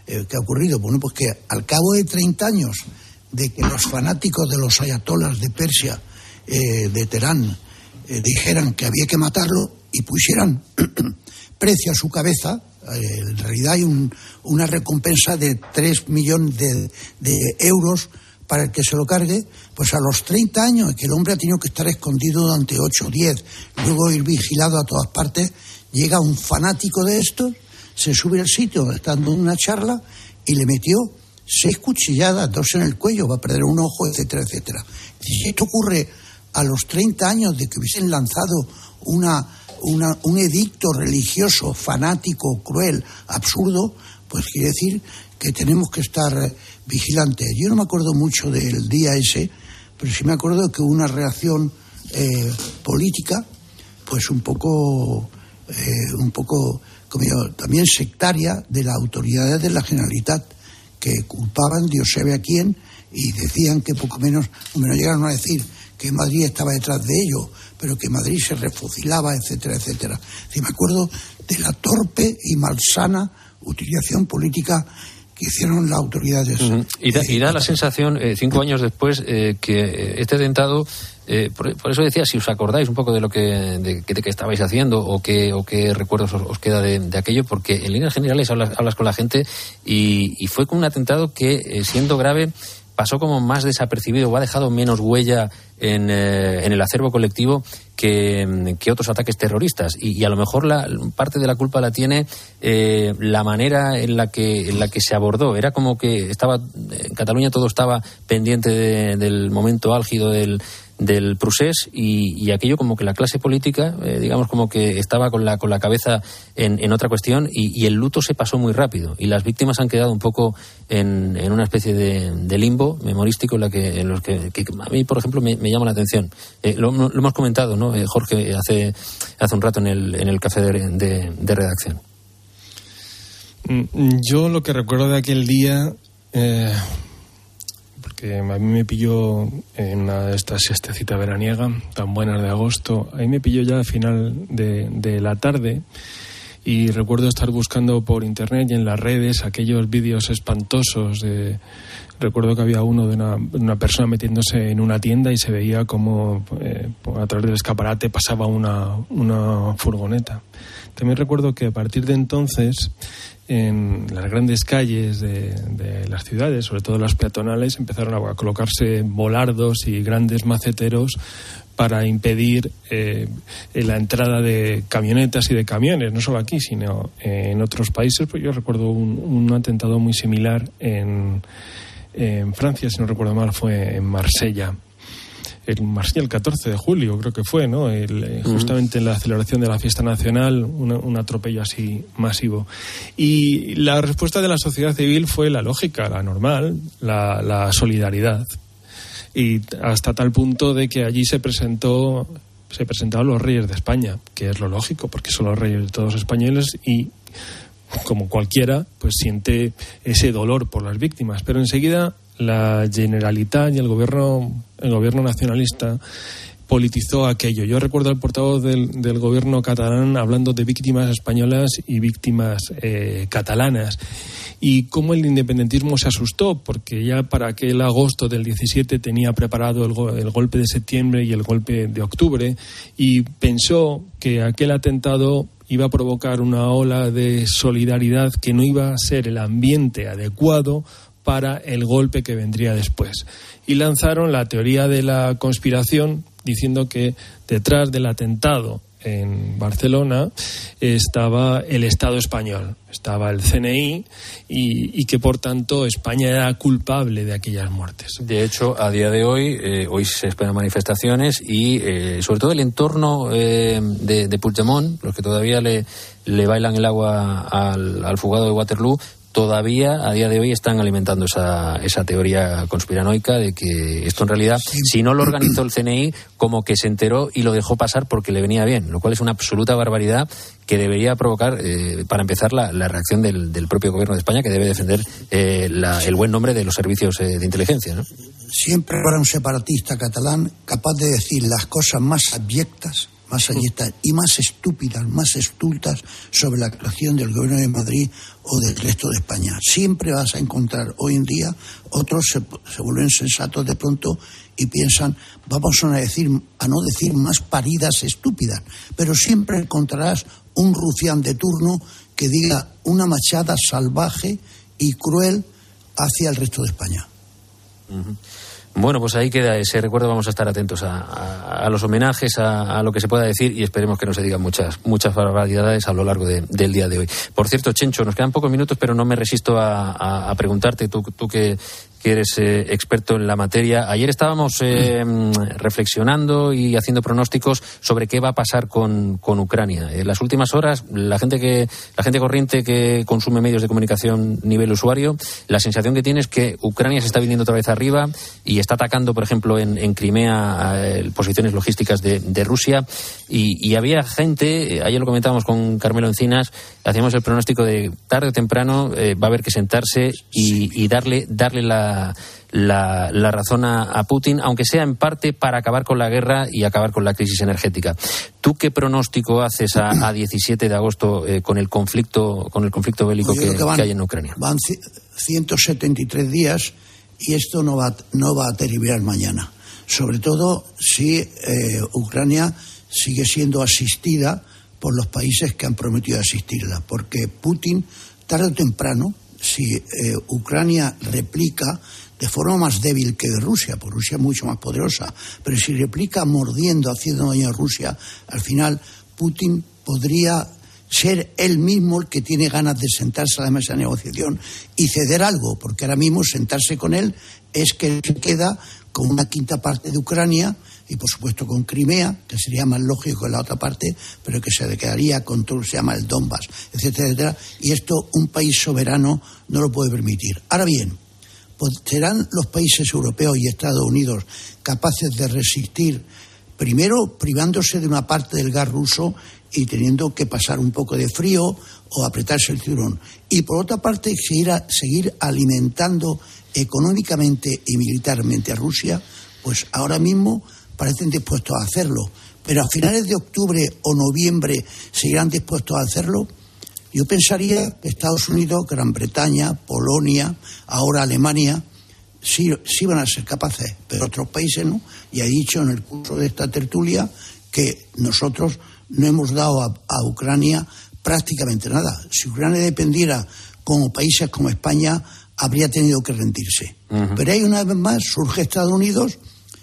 eh, ¿qué ha ocurrido? Bueno, pues que al cabo de treinta años de que los fanáticos de los ayatolas de Persia, eh, de Teherán, eh, dijeran que había que matarlo y pusieran precio a su cabeza, eh, en realidad hay un, una recompensa de tres millones de, de euros para el que se lo cargue, pues a los treinta años que el hombre ha tenido que estar escondido durante ocho o diez, luego ir vigilado a todas partes, llega un fanático de esto, se sube al sitio donde está dando una charla y le metió seis cuchilladas, dos en el cuello, va a perder un ojo, etcétera, etcétera. Si esto ocurre a los treinta años de que hubiesen lanzado una, una, un edicto religioso, fanático, cruel, absurdo, pues quiere decir que tenemos que estar vigilantes. Yo no me acuerdo mucho del día ese, pero sí me acuerdo que hubo una reacción eh, política, pues un poco, eh, un poco, como yo, también sectaria de las autoridades de la Generalitat, que culpaban Dios sabe a quién y decían que poco menos, menos llegaron a decir que Madrid estaba detrás de ello, pero que Madrid se refucilaba, etcétera, etcétera. Sí, me acuerdo de la torpe y malsana utilización política que hicieron las autoridades. Uh-huh. Y, da, y da la sensación, eh, cinco años después, eh, que este atentado, eh, por, por eso decía, si os acordáis un poco de lo que de, de que estabais haciendo o qué o qué recuerdos os, os queda de, de aquello, porque en líneas generales hablas, hablas con la gente y, y fue como un atentado que, eh, siendo grave, pasó como más desapercibido o ha dejado menos huella en, eh, en el acervo colectivo que, que otros ataques terroristas. Y, y a lo mejor la parte de la culpa la tiene eh, la manera en la que en la que se abordó. Era como que estaba en Cataluña todo estaba pendiente de, del momento álgido del del procés y, y aquello como que la clase política, eh, digamos como que estaba con la con la cabeza en, en otra cuestión y, y el luto se pasó muy rápido y las víctimas han quedado un poco en, en una especie de, de limbo memorístico en la que en los que, que a mí por ejemplo me, me llama la atención. Eh, lo, lo hemos comentado, ¿no? Eh, Jorge hace hace un rato en el en el café de, de, de redacción. Yo lo que recuerdo de aquel día, eh... que a mí me pilló en una de estas siestecitas veraniega tan buenas de agosto. Ahí me pilló ya al final de, de la tarde y recuerdo estar buscando por internet y en las redes aquellos vídeos espantosos. De, recuerdo que había uno de una, una persona metiéndose en una tienda y se veía como eh, a través del escaparate pasaba una, una furgoneta. También recuerdo que a partir de entonces en las grandes calles de, de las ciudades, sobre todo las peatonales, empezaron a colocarse volardos y grandes maceteros para impedir eh, la entrada de camionetas y de camiones, no solo aquí, sino en otros países. Pues yo recuerdo un, un atentado muy similar en, en Francia, si no recuerdo mal, fue en Marsella. El Marsella el catorce de julio, creo que fue, ¿no? El, justamente en la celebración de la fiesta nacional, una, un atropello así masivo. Y la respuesta de la sociedad civil fue la lógica, la normal, la, la solidaridad. Y hasta tal punto de que allí se presentó, se presentaron los reyes de España, que es lo lógico, porque son los reyes de todos los españoles y, como cualquiera, pues siente ese dolor por las víctimas. Pero enseguida la Generalitat y el gobierno el gobierno nacionalista politizó aquello. Yo recuerdo al portavoz del, del gobierno catalán hablando de víctimas españolas y víctimas eh, catalanas y cómo el independentismo se asustó porque ya para aquel agosto del diecisiete tenía preparado el, go- el golpe de septiembre y el golpe de octubre y pensó que aquel atentado iba a provocar una ola de solidaridad que no iba a ser el ambiente adecuado para el golpe que vendría después. Y lanzaron la teoría de la conspiración diciendo que detrás del atentado en Barcelona estaba el Estado español, estaba el C N I y, y que por tanto España era culpable de aquellas muertes. De hecho, a día de hoy, eh, hoy se esperan manifestaciones y eh, sobre todo el entorno eh, de, de Puigdemont, los que todavía le, le bailan el agua al, al fugado de Waterloo, todavía a día de hoy están alimentando esa, esa teoría conspiranoica de que esto en realidad, si no lo organizó el C N I, como que se enteró y lo dejó pasar porque le venía bien, lo cual es una absoluta barbaridad que debería provocar, eh, para empezar, la, la reacción del, del propio gobierno de España, que debe defender eh, la, el buen nombre de los servicios eh, de inteligencia, ¿no? Siempre habrá un separatista catalán capaz de decir las cosas más abyectas, más abyectas y más estúpidas, más estultas sobre la actuación del gobierno de Madrid o del resto de España. Siempre vas a encontrar hoy en día, otros se, se vuelven sensatos de pronto y piensan, vamos a decir, a no decir más paridas estúpidas, pero siempre encontrarás un rufián de turno que diga una machada salvaje y cruel hacia el resto de España. Uh-huh. Bueno, pues ahí queda ese recuerdo. Vamos a estar atentos a, a, a los homenajes, a, a lo que se pueda decir, y esperemos que no se digan muchas muchas barbaridades a lo largo de, del día de hoy. Por cierto, Chencho, nos quedan pocos minutos, pero no me resisto a, a, a preguntarte, tú, tú que, que eres eh, experto en la materia. Ayer estábamos eh, reflexionando y haciendo pronósticos sobre qué va a pasar con, con Ucrania. En las últimas horas, la gente que la gente corriente que consume medios de comunicación nivel usuario, la sensación que tiene es que Ucrania se está viniendo otra vez arriba y está atacando, por ejemplo, en, en Crimea eh, posiciones logísticas de, de Rusia, y, y había gente, eh, ayer lo comentábamos con Carmelo Encinas, hacíamos el pronóstico de tarde o temprano eh, va a haber que sentarse y, y darle darle la, la, la razón a, a Putin, aunque sea en parte para acabar con la guerra y acabar con la crisis energética. ¿Tú qué pronóstico haces a, a diecisiete de agosto eh, con el conflicto con el conflicto bélico que, que, van, que hay en Ucrania? Van ciento setenta y tres días y esto no va, no va a terminar mañana. Sobre todo si eh, Ucrania sigue siendo asistida por los países que han prometido asistirla. Porque Putin, tarde o temprano, si eh, Ucrania replica de forma más débil que de Rusia, porque Rusia es mucho más poderosa, pero si replica mordiendo, haciendo daño a Rusia, al final Putin podría ser él mismo el que tiene ganas de sentarse a la mesa de negociación y ceder algo, porque ahora mismo sentarse con él es que él se queda con una quinta parte de Ucrania y por supuesto con Crimea, que sería más lógico en la otra parte, pero que se quedaría con todo lo que se llama el Donbass, etcétera, etcétera, y esto un país soberano no lo puede permitir. Ahora bien, pues serán los países europeos y Estados Unidos capaces de resistir, primero privándose de una parte del gas ruso y teniendo que pasar un poco de frío o apretarse el cinturón. Y por otra parte, seguir, a, seguir alimentando económicamente y militarmente a Rusia, pues ahora mismo parecen dispuestos a hacerlo. Pero a finales de octubre o noviembre seguirán dispuestos a hacerlo. Yo pensaría que Estados Unidos, Gran Bretaña, Polonia, ahora Alemania, sí, sí van a ser capaces, pero otros países no. Y he dicho en el curso de esta tertulia que nosotros no hemos dado a, a Ucrania prácticamente nada. Si Ucrania dependiera como países como España, habría tenido que rendirse. Uh-huh. Pero ahí una vez más surge Estados Unidos,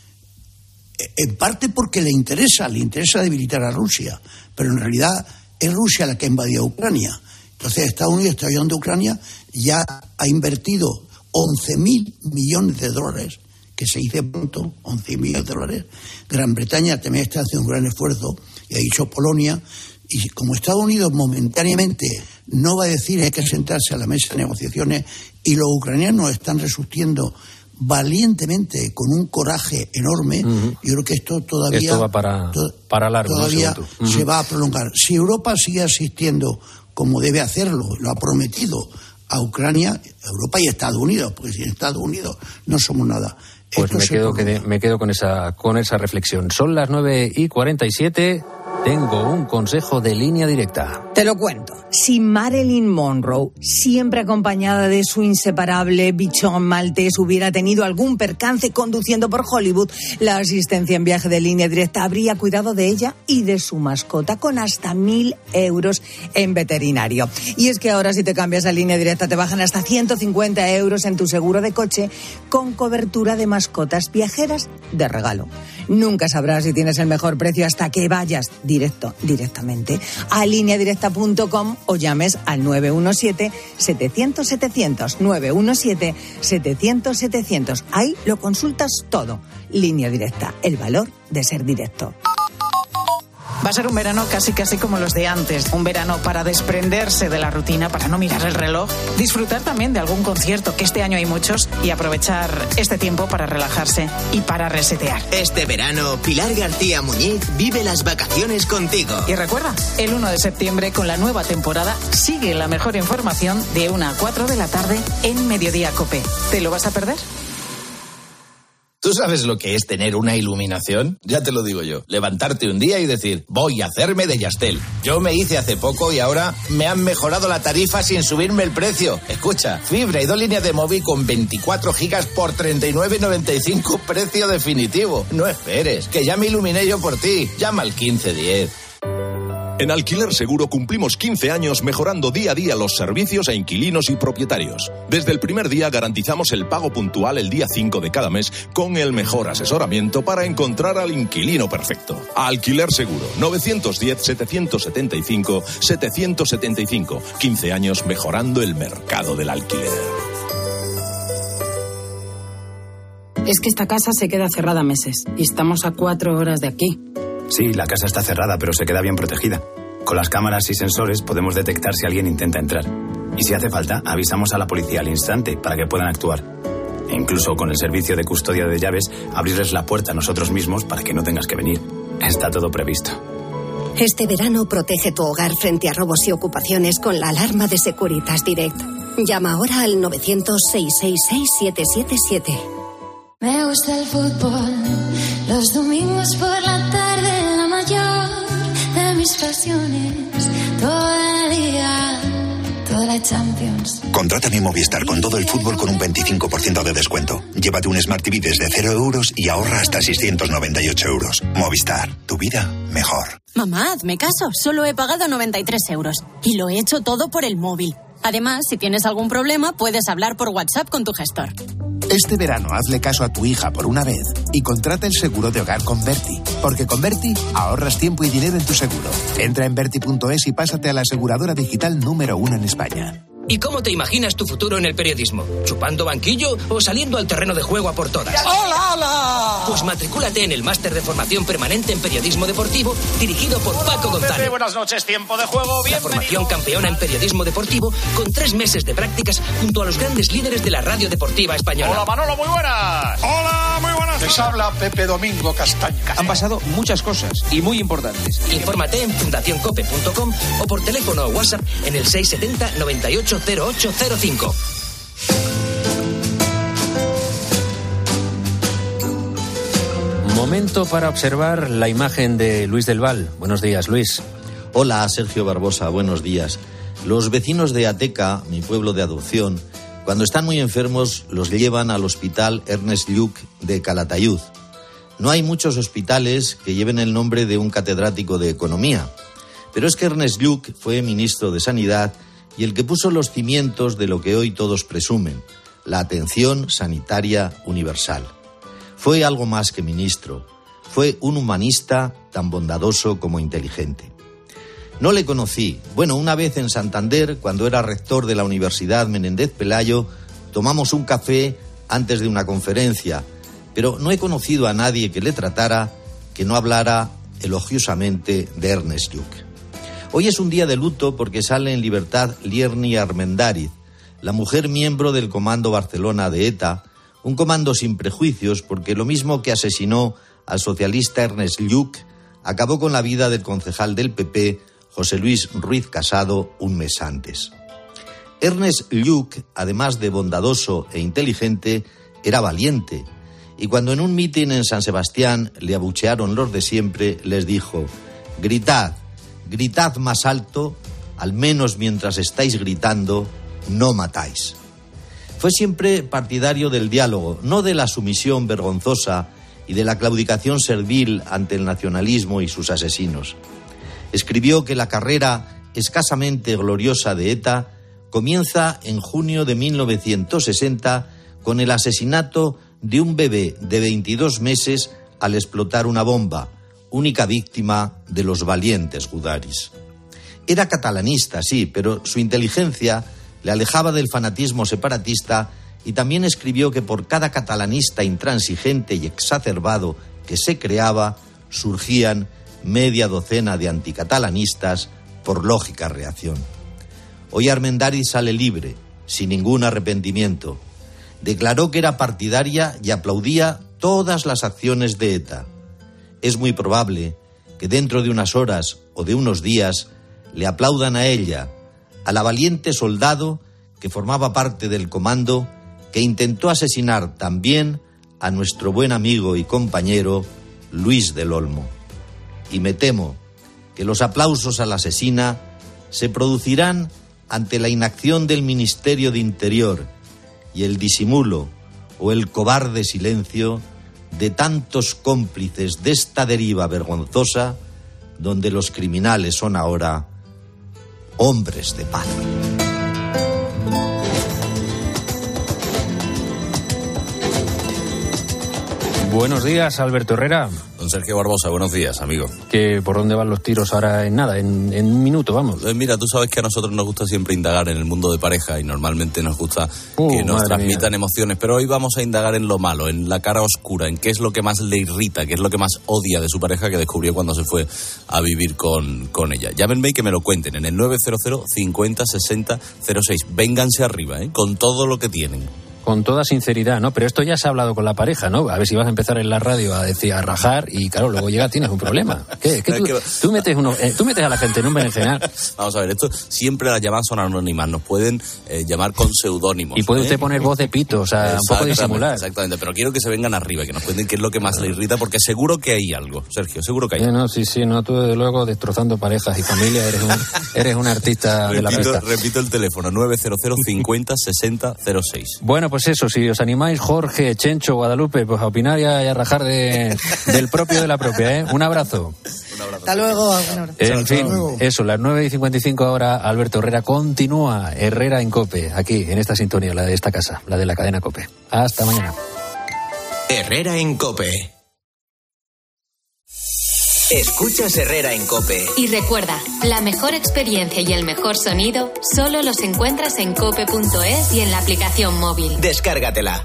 en parte porque le interesa, le interesa debilitar a Rusia, pero en realidad es Rusia la que ha invadido Ucrania. Entonces Estados Unidos está ayudando a Ucrania, ya ha invertido once mil millones de dólares, que se dice pronto, once millones de dólares. Gran Bretaña también está haciendo un gran esfuerzo, y ha dicho Polonia, y como Estados Unidos momentáneamente no va a decir hay que sentarse a la mesa de negociaciones, y los ucranianos están resistiendo valientemente con un coraje enorme, uh-huh. Yo creo que esto todavía esto va para, to- para largo, todavía ¿no? se uh-huh. va a prolongar. Si Europa sigue asistiendo como debe hacerlo, lo ha prometido a Ucrania, Europa y Estados Unidos, porque sin Estados Unidos no somos nada. Pues me quedo, que, me quedo con esa con esa reflexión. Son las nueve y cuarenta y siete. Tengo un consejo de Línea Directa. Te lo cuento. Si Marilyn Monroe, siempre acompañada de su inseparable bichón maltés, hubiera tenido algún percance conduciendo por Hollywood, la asistencia en viaje de Línea Directa habría cuidado de ella y de su mascota con hasta mil euros en veterinario. Y es que ahora si te cambias a Línea Directa te bajan hasta ciento cincuenta euros en tu seguro de coche con cobertura de mascotas viajeras de regalo. Nunca sabrás si tienes el mejor precio hasta que vayas directo, directamente a línea directa punto com o llames al nueve uno siete, setecientos, setecientos, nueve uno siete, setecientos, setecientos. Ahí lo consultas todo. Línea Directa, el valor de ser directo. Va a ser un verano casi casi como los de antes. Un verano para desprenderse de la rutina, para no mirar el reloj, disfrutar también de algún concierto, que este año hay muchos, y aprovechar este tiempo para relajarse y para resetear. Este verano, Pilar García Muñiz vive las vacaciones contigo. Y recuerda, el uno de septiembre con la nueva temporada sigue la mejor información de una a cuatro de la tarde en Mediodía COPE. ¿Te lo vas a perder? ¿Tú sabes lo que es tener una iluminación? Ya te lo digo yo. Levantarte un día y decir, voy a hacerme de Yastel. Yo me hice hace poco y ahora me han mejorado la tarifa sin subirme el precio. Escucha, fibra y dos líneas de móvil con veinticuatro gigas por treinta y nueve noventa y cinco, precio definitivo. No esperes, que ya me iluminé yo por ti. Llama al quince diez. En Alquiler Seguro cumplimos quince años mejorando día a día los servicios a inquilinos y propietarios. Desde el primer día garantizamos el pago puntual el día cinco de cada mes con el mejor asesoramiento para encontrar al inquilino perfecto. Alquiler Seguro, novecientos diez, setecientos setenta y cinco, setecientos setenta y cinco. quince años mejorando el mercado del alquiler. Es que esta casa se queda cerrada meses y estamos a cuatro horas de aquí. Sí, la casa está cerrada, pero se queda bien protegida. Con las cámaras y sensores podemos detectar si alguien intenta entrar. Y si hace falta, avisamos a la policía al instante para que puedan actuar. E incluso con el servicio de custodia de llaves, abrirles la puerta a nosotros mismos para que no tengas que venir. Está todo previsto. Este verano protege tu hogar frente a robos y ocupaciones con la alarma de Securitas Direct. Llama ahora al novecientos, seiscientos sesenta y seis, siete siete siete. Me gusta el fútbol, los domingos por la tarde, la mayor de mis pasiones, todo el día, toda la Champions. Contrata mi Movistar con todo el fútbol con un veinticinco por ciento de descuento. Llévate un Smart T V desde cero euros y ahorra hasta seiscientos noventa y ocho euros. Movistar, tu vida mejor. Mamá, hazme caso, solo he pagado noventa y tres euros. Y lo he hecho todo por el móvil. Además, si tienes algún problema, puedes hablar por WhatsApp con tu gestor. Este verano hazle caso a tu hija por una vez y contrata el seguro de hogar con Berti. Porque con Berti ahorras tiempo y dinero en tu seguro. Entra en Berti punto es y pásate a la aseguradora digital número uno en España. ¿Y cómo te imaginas tu futuro en el periodismo? ¿Chupando banquillo o saliendo al terreno de juego a por todas? ¡Hola, hola! Pues matricúlate en el máster de formación permanente en periodismo deportivo dirigido por Paco González. Buenas noches, tiempo de juego. La formación campeona en periodismo deportivo con tres meses de prácticas junto a los grandes líderes de la radio deportiva española. Hola, Manolo, muy buenas. Hola, muy buenas. Les habla Pepe Domingo Castaño. Han pasado muchas cosas y muy importantes. Infórmate en fundación cope punto com o por teléfono o WhatsApp en el seiscientos setenta, noventa y ocho, cero ocho cero cinco. Momento para observar la imagen de Luis del Val. Buenos días, Luis. Hola, Sergio Barbosa, buenos días. Los vecinos de Ateca, mi pueblo de adopción, cuando están muy enfermos los llevan al hospital Ernest Lluch de Calatayud. No hay muchos hospitales que lleven el nombre de un catedrático de economía, pero es que Ernest Lluch fue ministro de Sanidad y el que puso los cimientos de lo que hoy todos presumen, la atención sanitaria universal. Fue algo más que ministro, fue un humanista tan bondadoso como inteligente. No le conocí. Bueno, una vez en Santander, cuando era rector de la Universidad Menéndez Pelayo, tomamos un café antes de una conferencia, pero no he conocido a nadie que le tratara, que no hablara elogiosamente de Ernest Lluch. Hoy es un día de luto porque sale en libertad Lierni Armendáriz, la mujer miembro del Comando Barcelona de ETA, un comando sin prejuicios porque lo mismo que asesinó al socialista Ernest Lluch, acabó con la vida del concejal del P P, José Luis Ruiz Casado, un mes antes. Ernest Lluch, además de bondadoso e inteligente, era valiente, y cuando en un mitin en San Sebastián le abuchearon los de siempre, les dijo: gritad, gritad más alto, al menos mientras estáis gritando, no matáis. Fue siempre partidario del diálogo, no de la sumisión vergonzosa y de la claudicación servil ante el nacionalismo y sus asesinos. Escribió que la carrera escasamente gloriosa de ETA comienza en junio de mil novecientos sesenta con el asesinato de un bebé de veintidós meses al explotar una bomba, única víctima de los valientes gudaris. Era catalanista, sí, pero su inteligencia le alejaba del fanatismo separatista y también escribió que por cada catalanista intransigente y exacerbado que se creaba, surgían media docena de anticatalanistas por lógica reacción. Hoy Armendáriz sale libre, sin ningún arrepentimiento. Declaró que era partidaria y aplaudía todas las acciones de ETA. Es muy probable que dentro de unas horas o de unos días le aplaudan a ella, a la valiente soldado que formaba parte del comando que intentó asesinar también a nuestro buen amigo y compañero Luis del Olmo. Y me temo que los aplausos a la asesina se producirán ante la inacción del Ministerio de Interior y el disimulo o el cobarde silencio de tantos cómplices de esta deriva vergonzosa, donde los criminales son ahora hombres de paz. Buenos días, Alberto Herrera. Don Sergio Barbosa, buenos días, amigo. ¿Que por dónde van los tiros ahora en nada? En, en un minuto, vamos. Eh, mira, tú sabes que a nosotros nos gusta siempre indagar en el mundo de pareja y normalmente nos gusta uh, que nos transmitan mía. emociones, pero hoy vamos a indagar en lo malo, en la cara oscura, en qué es lo que más le irrita, qué es lo que más odia de su pareja que descubrió cuando se fue a vivir con, con ella. Llámenme y que me lo cuenten en el nueve cero cero cincuenta sesenta cero seis. Vénganse arriba, ¿eh? Con todo lo que tienen. Con toda sinceridad, ¿no? Pero esto ya se ha hablado con la pareja, ¿no? A ver si vas a empezar en la radio a decir, a rajar y claro, luego llega, tienes un problema. ¿Qué? ¿Qué tú, tú, metes uno, eh, tú metes a la gente en un berenjenal. Vamos a ver, esto siempre las llamadas son anónimas, nos pueden eh, llamar con seudónimos. Y puede ¿eh? usted poner voz de pito, o sea, un poco disimular. Exactamente, pero quiero que se vengan arriba, que nos cuenten qué es lo que más le irrita, porque seguro que hay algo, Sergio, seguro que hay algo. Sí, no, sí, sí, no, tú desde luego destrozando parejas y familias, eres un, eres un artista repito, de la pesta. Repito el teléfono, nueve cero cero cincuenta sesenta cero seis. Bueno, pues eso, si os animáis, Jorge, Chencho, Guadalupe, pues a opinar y a, y a rajar de, del propio de la propia, ¿eh? Un abrazo. Un abrazo. Hasta luego. En fin, eso, las nueve y cincuenta y cinco ahora, Alberto Herrera continúa, Herrera en COPE, aquí, en esta sintonía, la de esta casa, la de la cadena COPE. Hasta mañana. Herrera en COPE. Escuchas Herrera en COPE. Y recuerda, la mejor experiencia y el mejor sonido solo los encuentras en cope punto es y en la aplicación móvil. Descárgatela.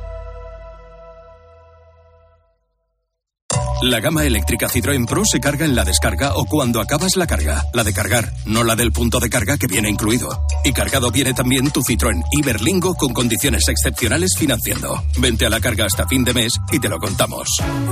La gama eléctrica Citroën Pro se carga en la descarga o cuando acabas la carga. La de cargar, no la del punto de carga que viene incluido. Y cargado viene también tu Citroën Iberlingo con condiciones excepcionales financiando. Vente a la carga hasta fin de mes y te lo contamos.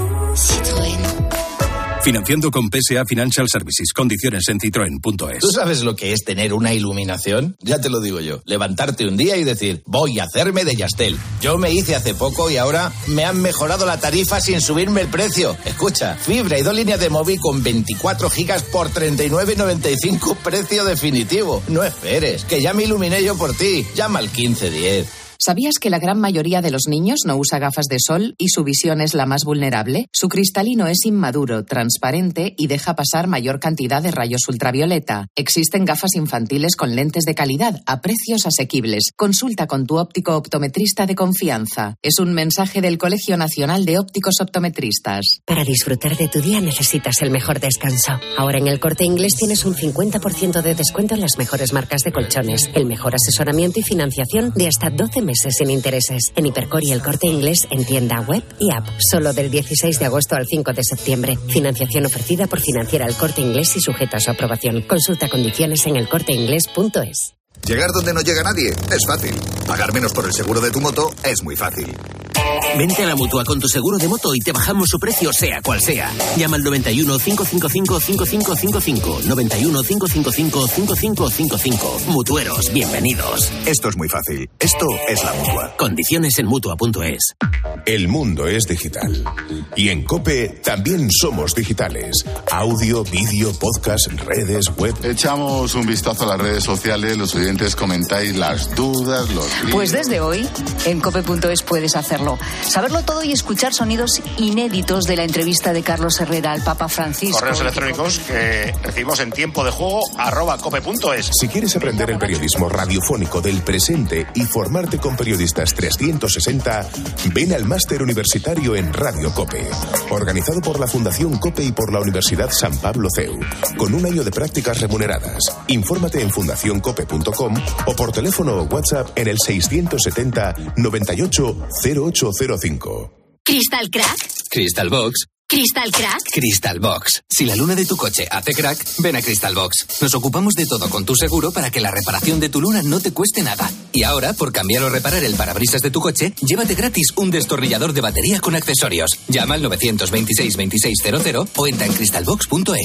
Citroën. Financiando con P S A Financial Services. Condiciones en citroen punto es. ¿Tú sabes lo que es tener una iluminación? Ya te lo digo yo. Levantarte un día y decir, voy a hacerme de Yastel. Yo me hice hace poco y ahora me han mejorado la tarifa sin subirme el precio. Escucha, fibra y dos líneas de móvil con veinticuatro gigas por treinta y nueve noventa y cinco, precio definitivo. No esperes, que ya me iluminé yo por ti. Llama al quince diez. ¿Sabías que la gran mayoría de los niños no usa gafas de sol y su visión es la más vulnerable? Su cristalino es inmaduro, transparente y deja pasar mayor cantidad de rayos ultravioleta. Existen gafas infantiles con lentes de calidad a precios asequibles. Consulta con tu óptico optometrista de confianza. Es un mensaje del Colegio Nacional de Ópticos Optometristas. Para disfrutar de tu día necesitas el mejor descanso. Ahora en El Corte Inglés tienes un cincuenta por ciento de descuento en las mejores marcas de colchones, el mejor asesoramiento y financiación de hasta doce meses sin intereses. En Hipercor y El Corte Inglés en tienda web y app. Solo del dieciséis de agosto al cinco de septiembre. Financiación ofrecida por Financiera El Corte Inglés y sujeta a su aprobación. Consulta condiciones en el corte inglés punto es. Llegar donde no llega nadie es fácil. Pagar menos por el seguro de tu moto es muy fácil. Vente a la Mutua con tu seguro de moto y te bajamos su precio sea cual sea. Llama al noventa y uno, cinco cinco cinco, cinco cinco cinco cinco. noventa y uno, cinco cinco cinco, cinco cinco cinco cinco. Mutueros, bienvenidos. Esto es muy fácil. Esto es la Mutua. Condiciones en Mutua punto es. El mundo es digital. Y en COPE también somos digitales. Audio, vídeo, podcast, redes, web. Echamos un vistazo a las redes sociales. Los oyentes comentáis las dudas, los links. Pues desde hoy, en cope punto es puedes hacerlo. Saberlo todo y escuchar sonidos inéditos de la entrevista de Carlos Herrera al Papa Francisco. Correos electrónicos que recibimos en tiempo de juego arroba cope punto es. Si quieres aprender el periodismo radiofónico del presente y formarte con periodistas trescientos sesenta, ven al máster universitario en Radio COPE, organizado por la Fundación COPE y por la Universidad San Pablo C E U, con un año de prácticas remuneradas. Infórmate en fundación cope punto com o por teléfono o WhatsApp en el seiscientos setenta, noventa y ocho, cero ocho cero cinco. ¿Crystal Crack? Crystal Box. ¿Crystal Crack? Crystal Box. Si la luna de tu coche hace crack, ven a Crystal Box. Nos ocupamos de todo con tu seguro para que la reparación de tu luna no te cueste nada. Y ahora, por cambiar o reparar el parabrisas de tu coche, llévate gratis un destornillador de batería con accesorios. Llama al novecientos veintiséis veintiséis cero cero o entra en crystal box punto es.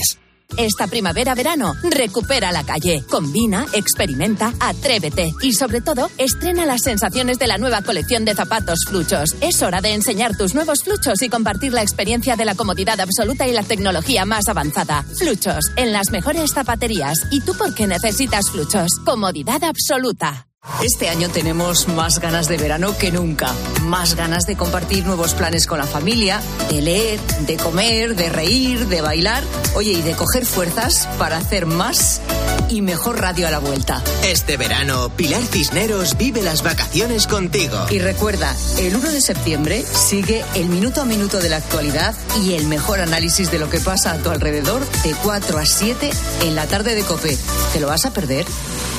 Esta primavera-verano, recupera la calle. Combina, experimenta, atrévete. Y sobre todo, estrena las sensaciones de la nueva colección de zapatos Fluchos. Es hora de enseñar tus nuevos Fluchos y compartir la experiencia de la comodidad absoluta y la tecnología más avanzada. Fluchos, en las mejores zapaterías. ¿Y tú por qué necesitas Fluchos? Comodidad absoluta. Este año tenemos más ganas de verano que nunca. Más ganas de compartir nuevos planes con la familia, de leer, de comer, de reír, de bailar. Oye, y de coger fuerzas para hacer más y mejor radio a la vuelta. Este verano, Pilar Cisneros vive las vacaciones contigo. Y recuerda, el uno de septiembre sigue el minuto a minuto de la actualidad y el mejor análisis de lo que pasa a tu alrededor de cuatro a siete en la tarde de COPE. ¿Te lo vas a perder?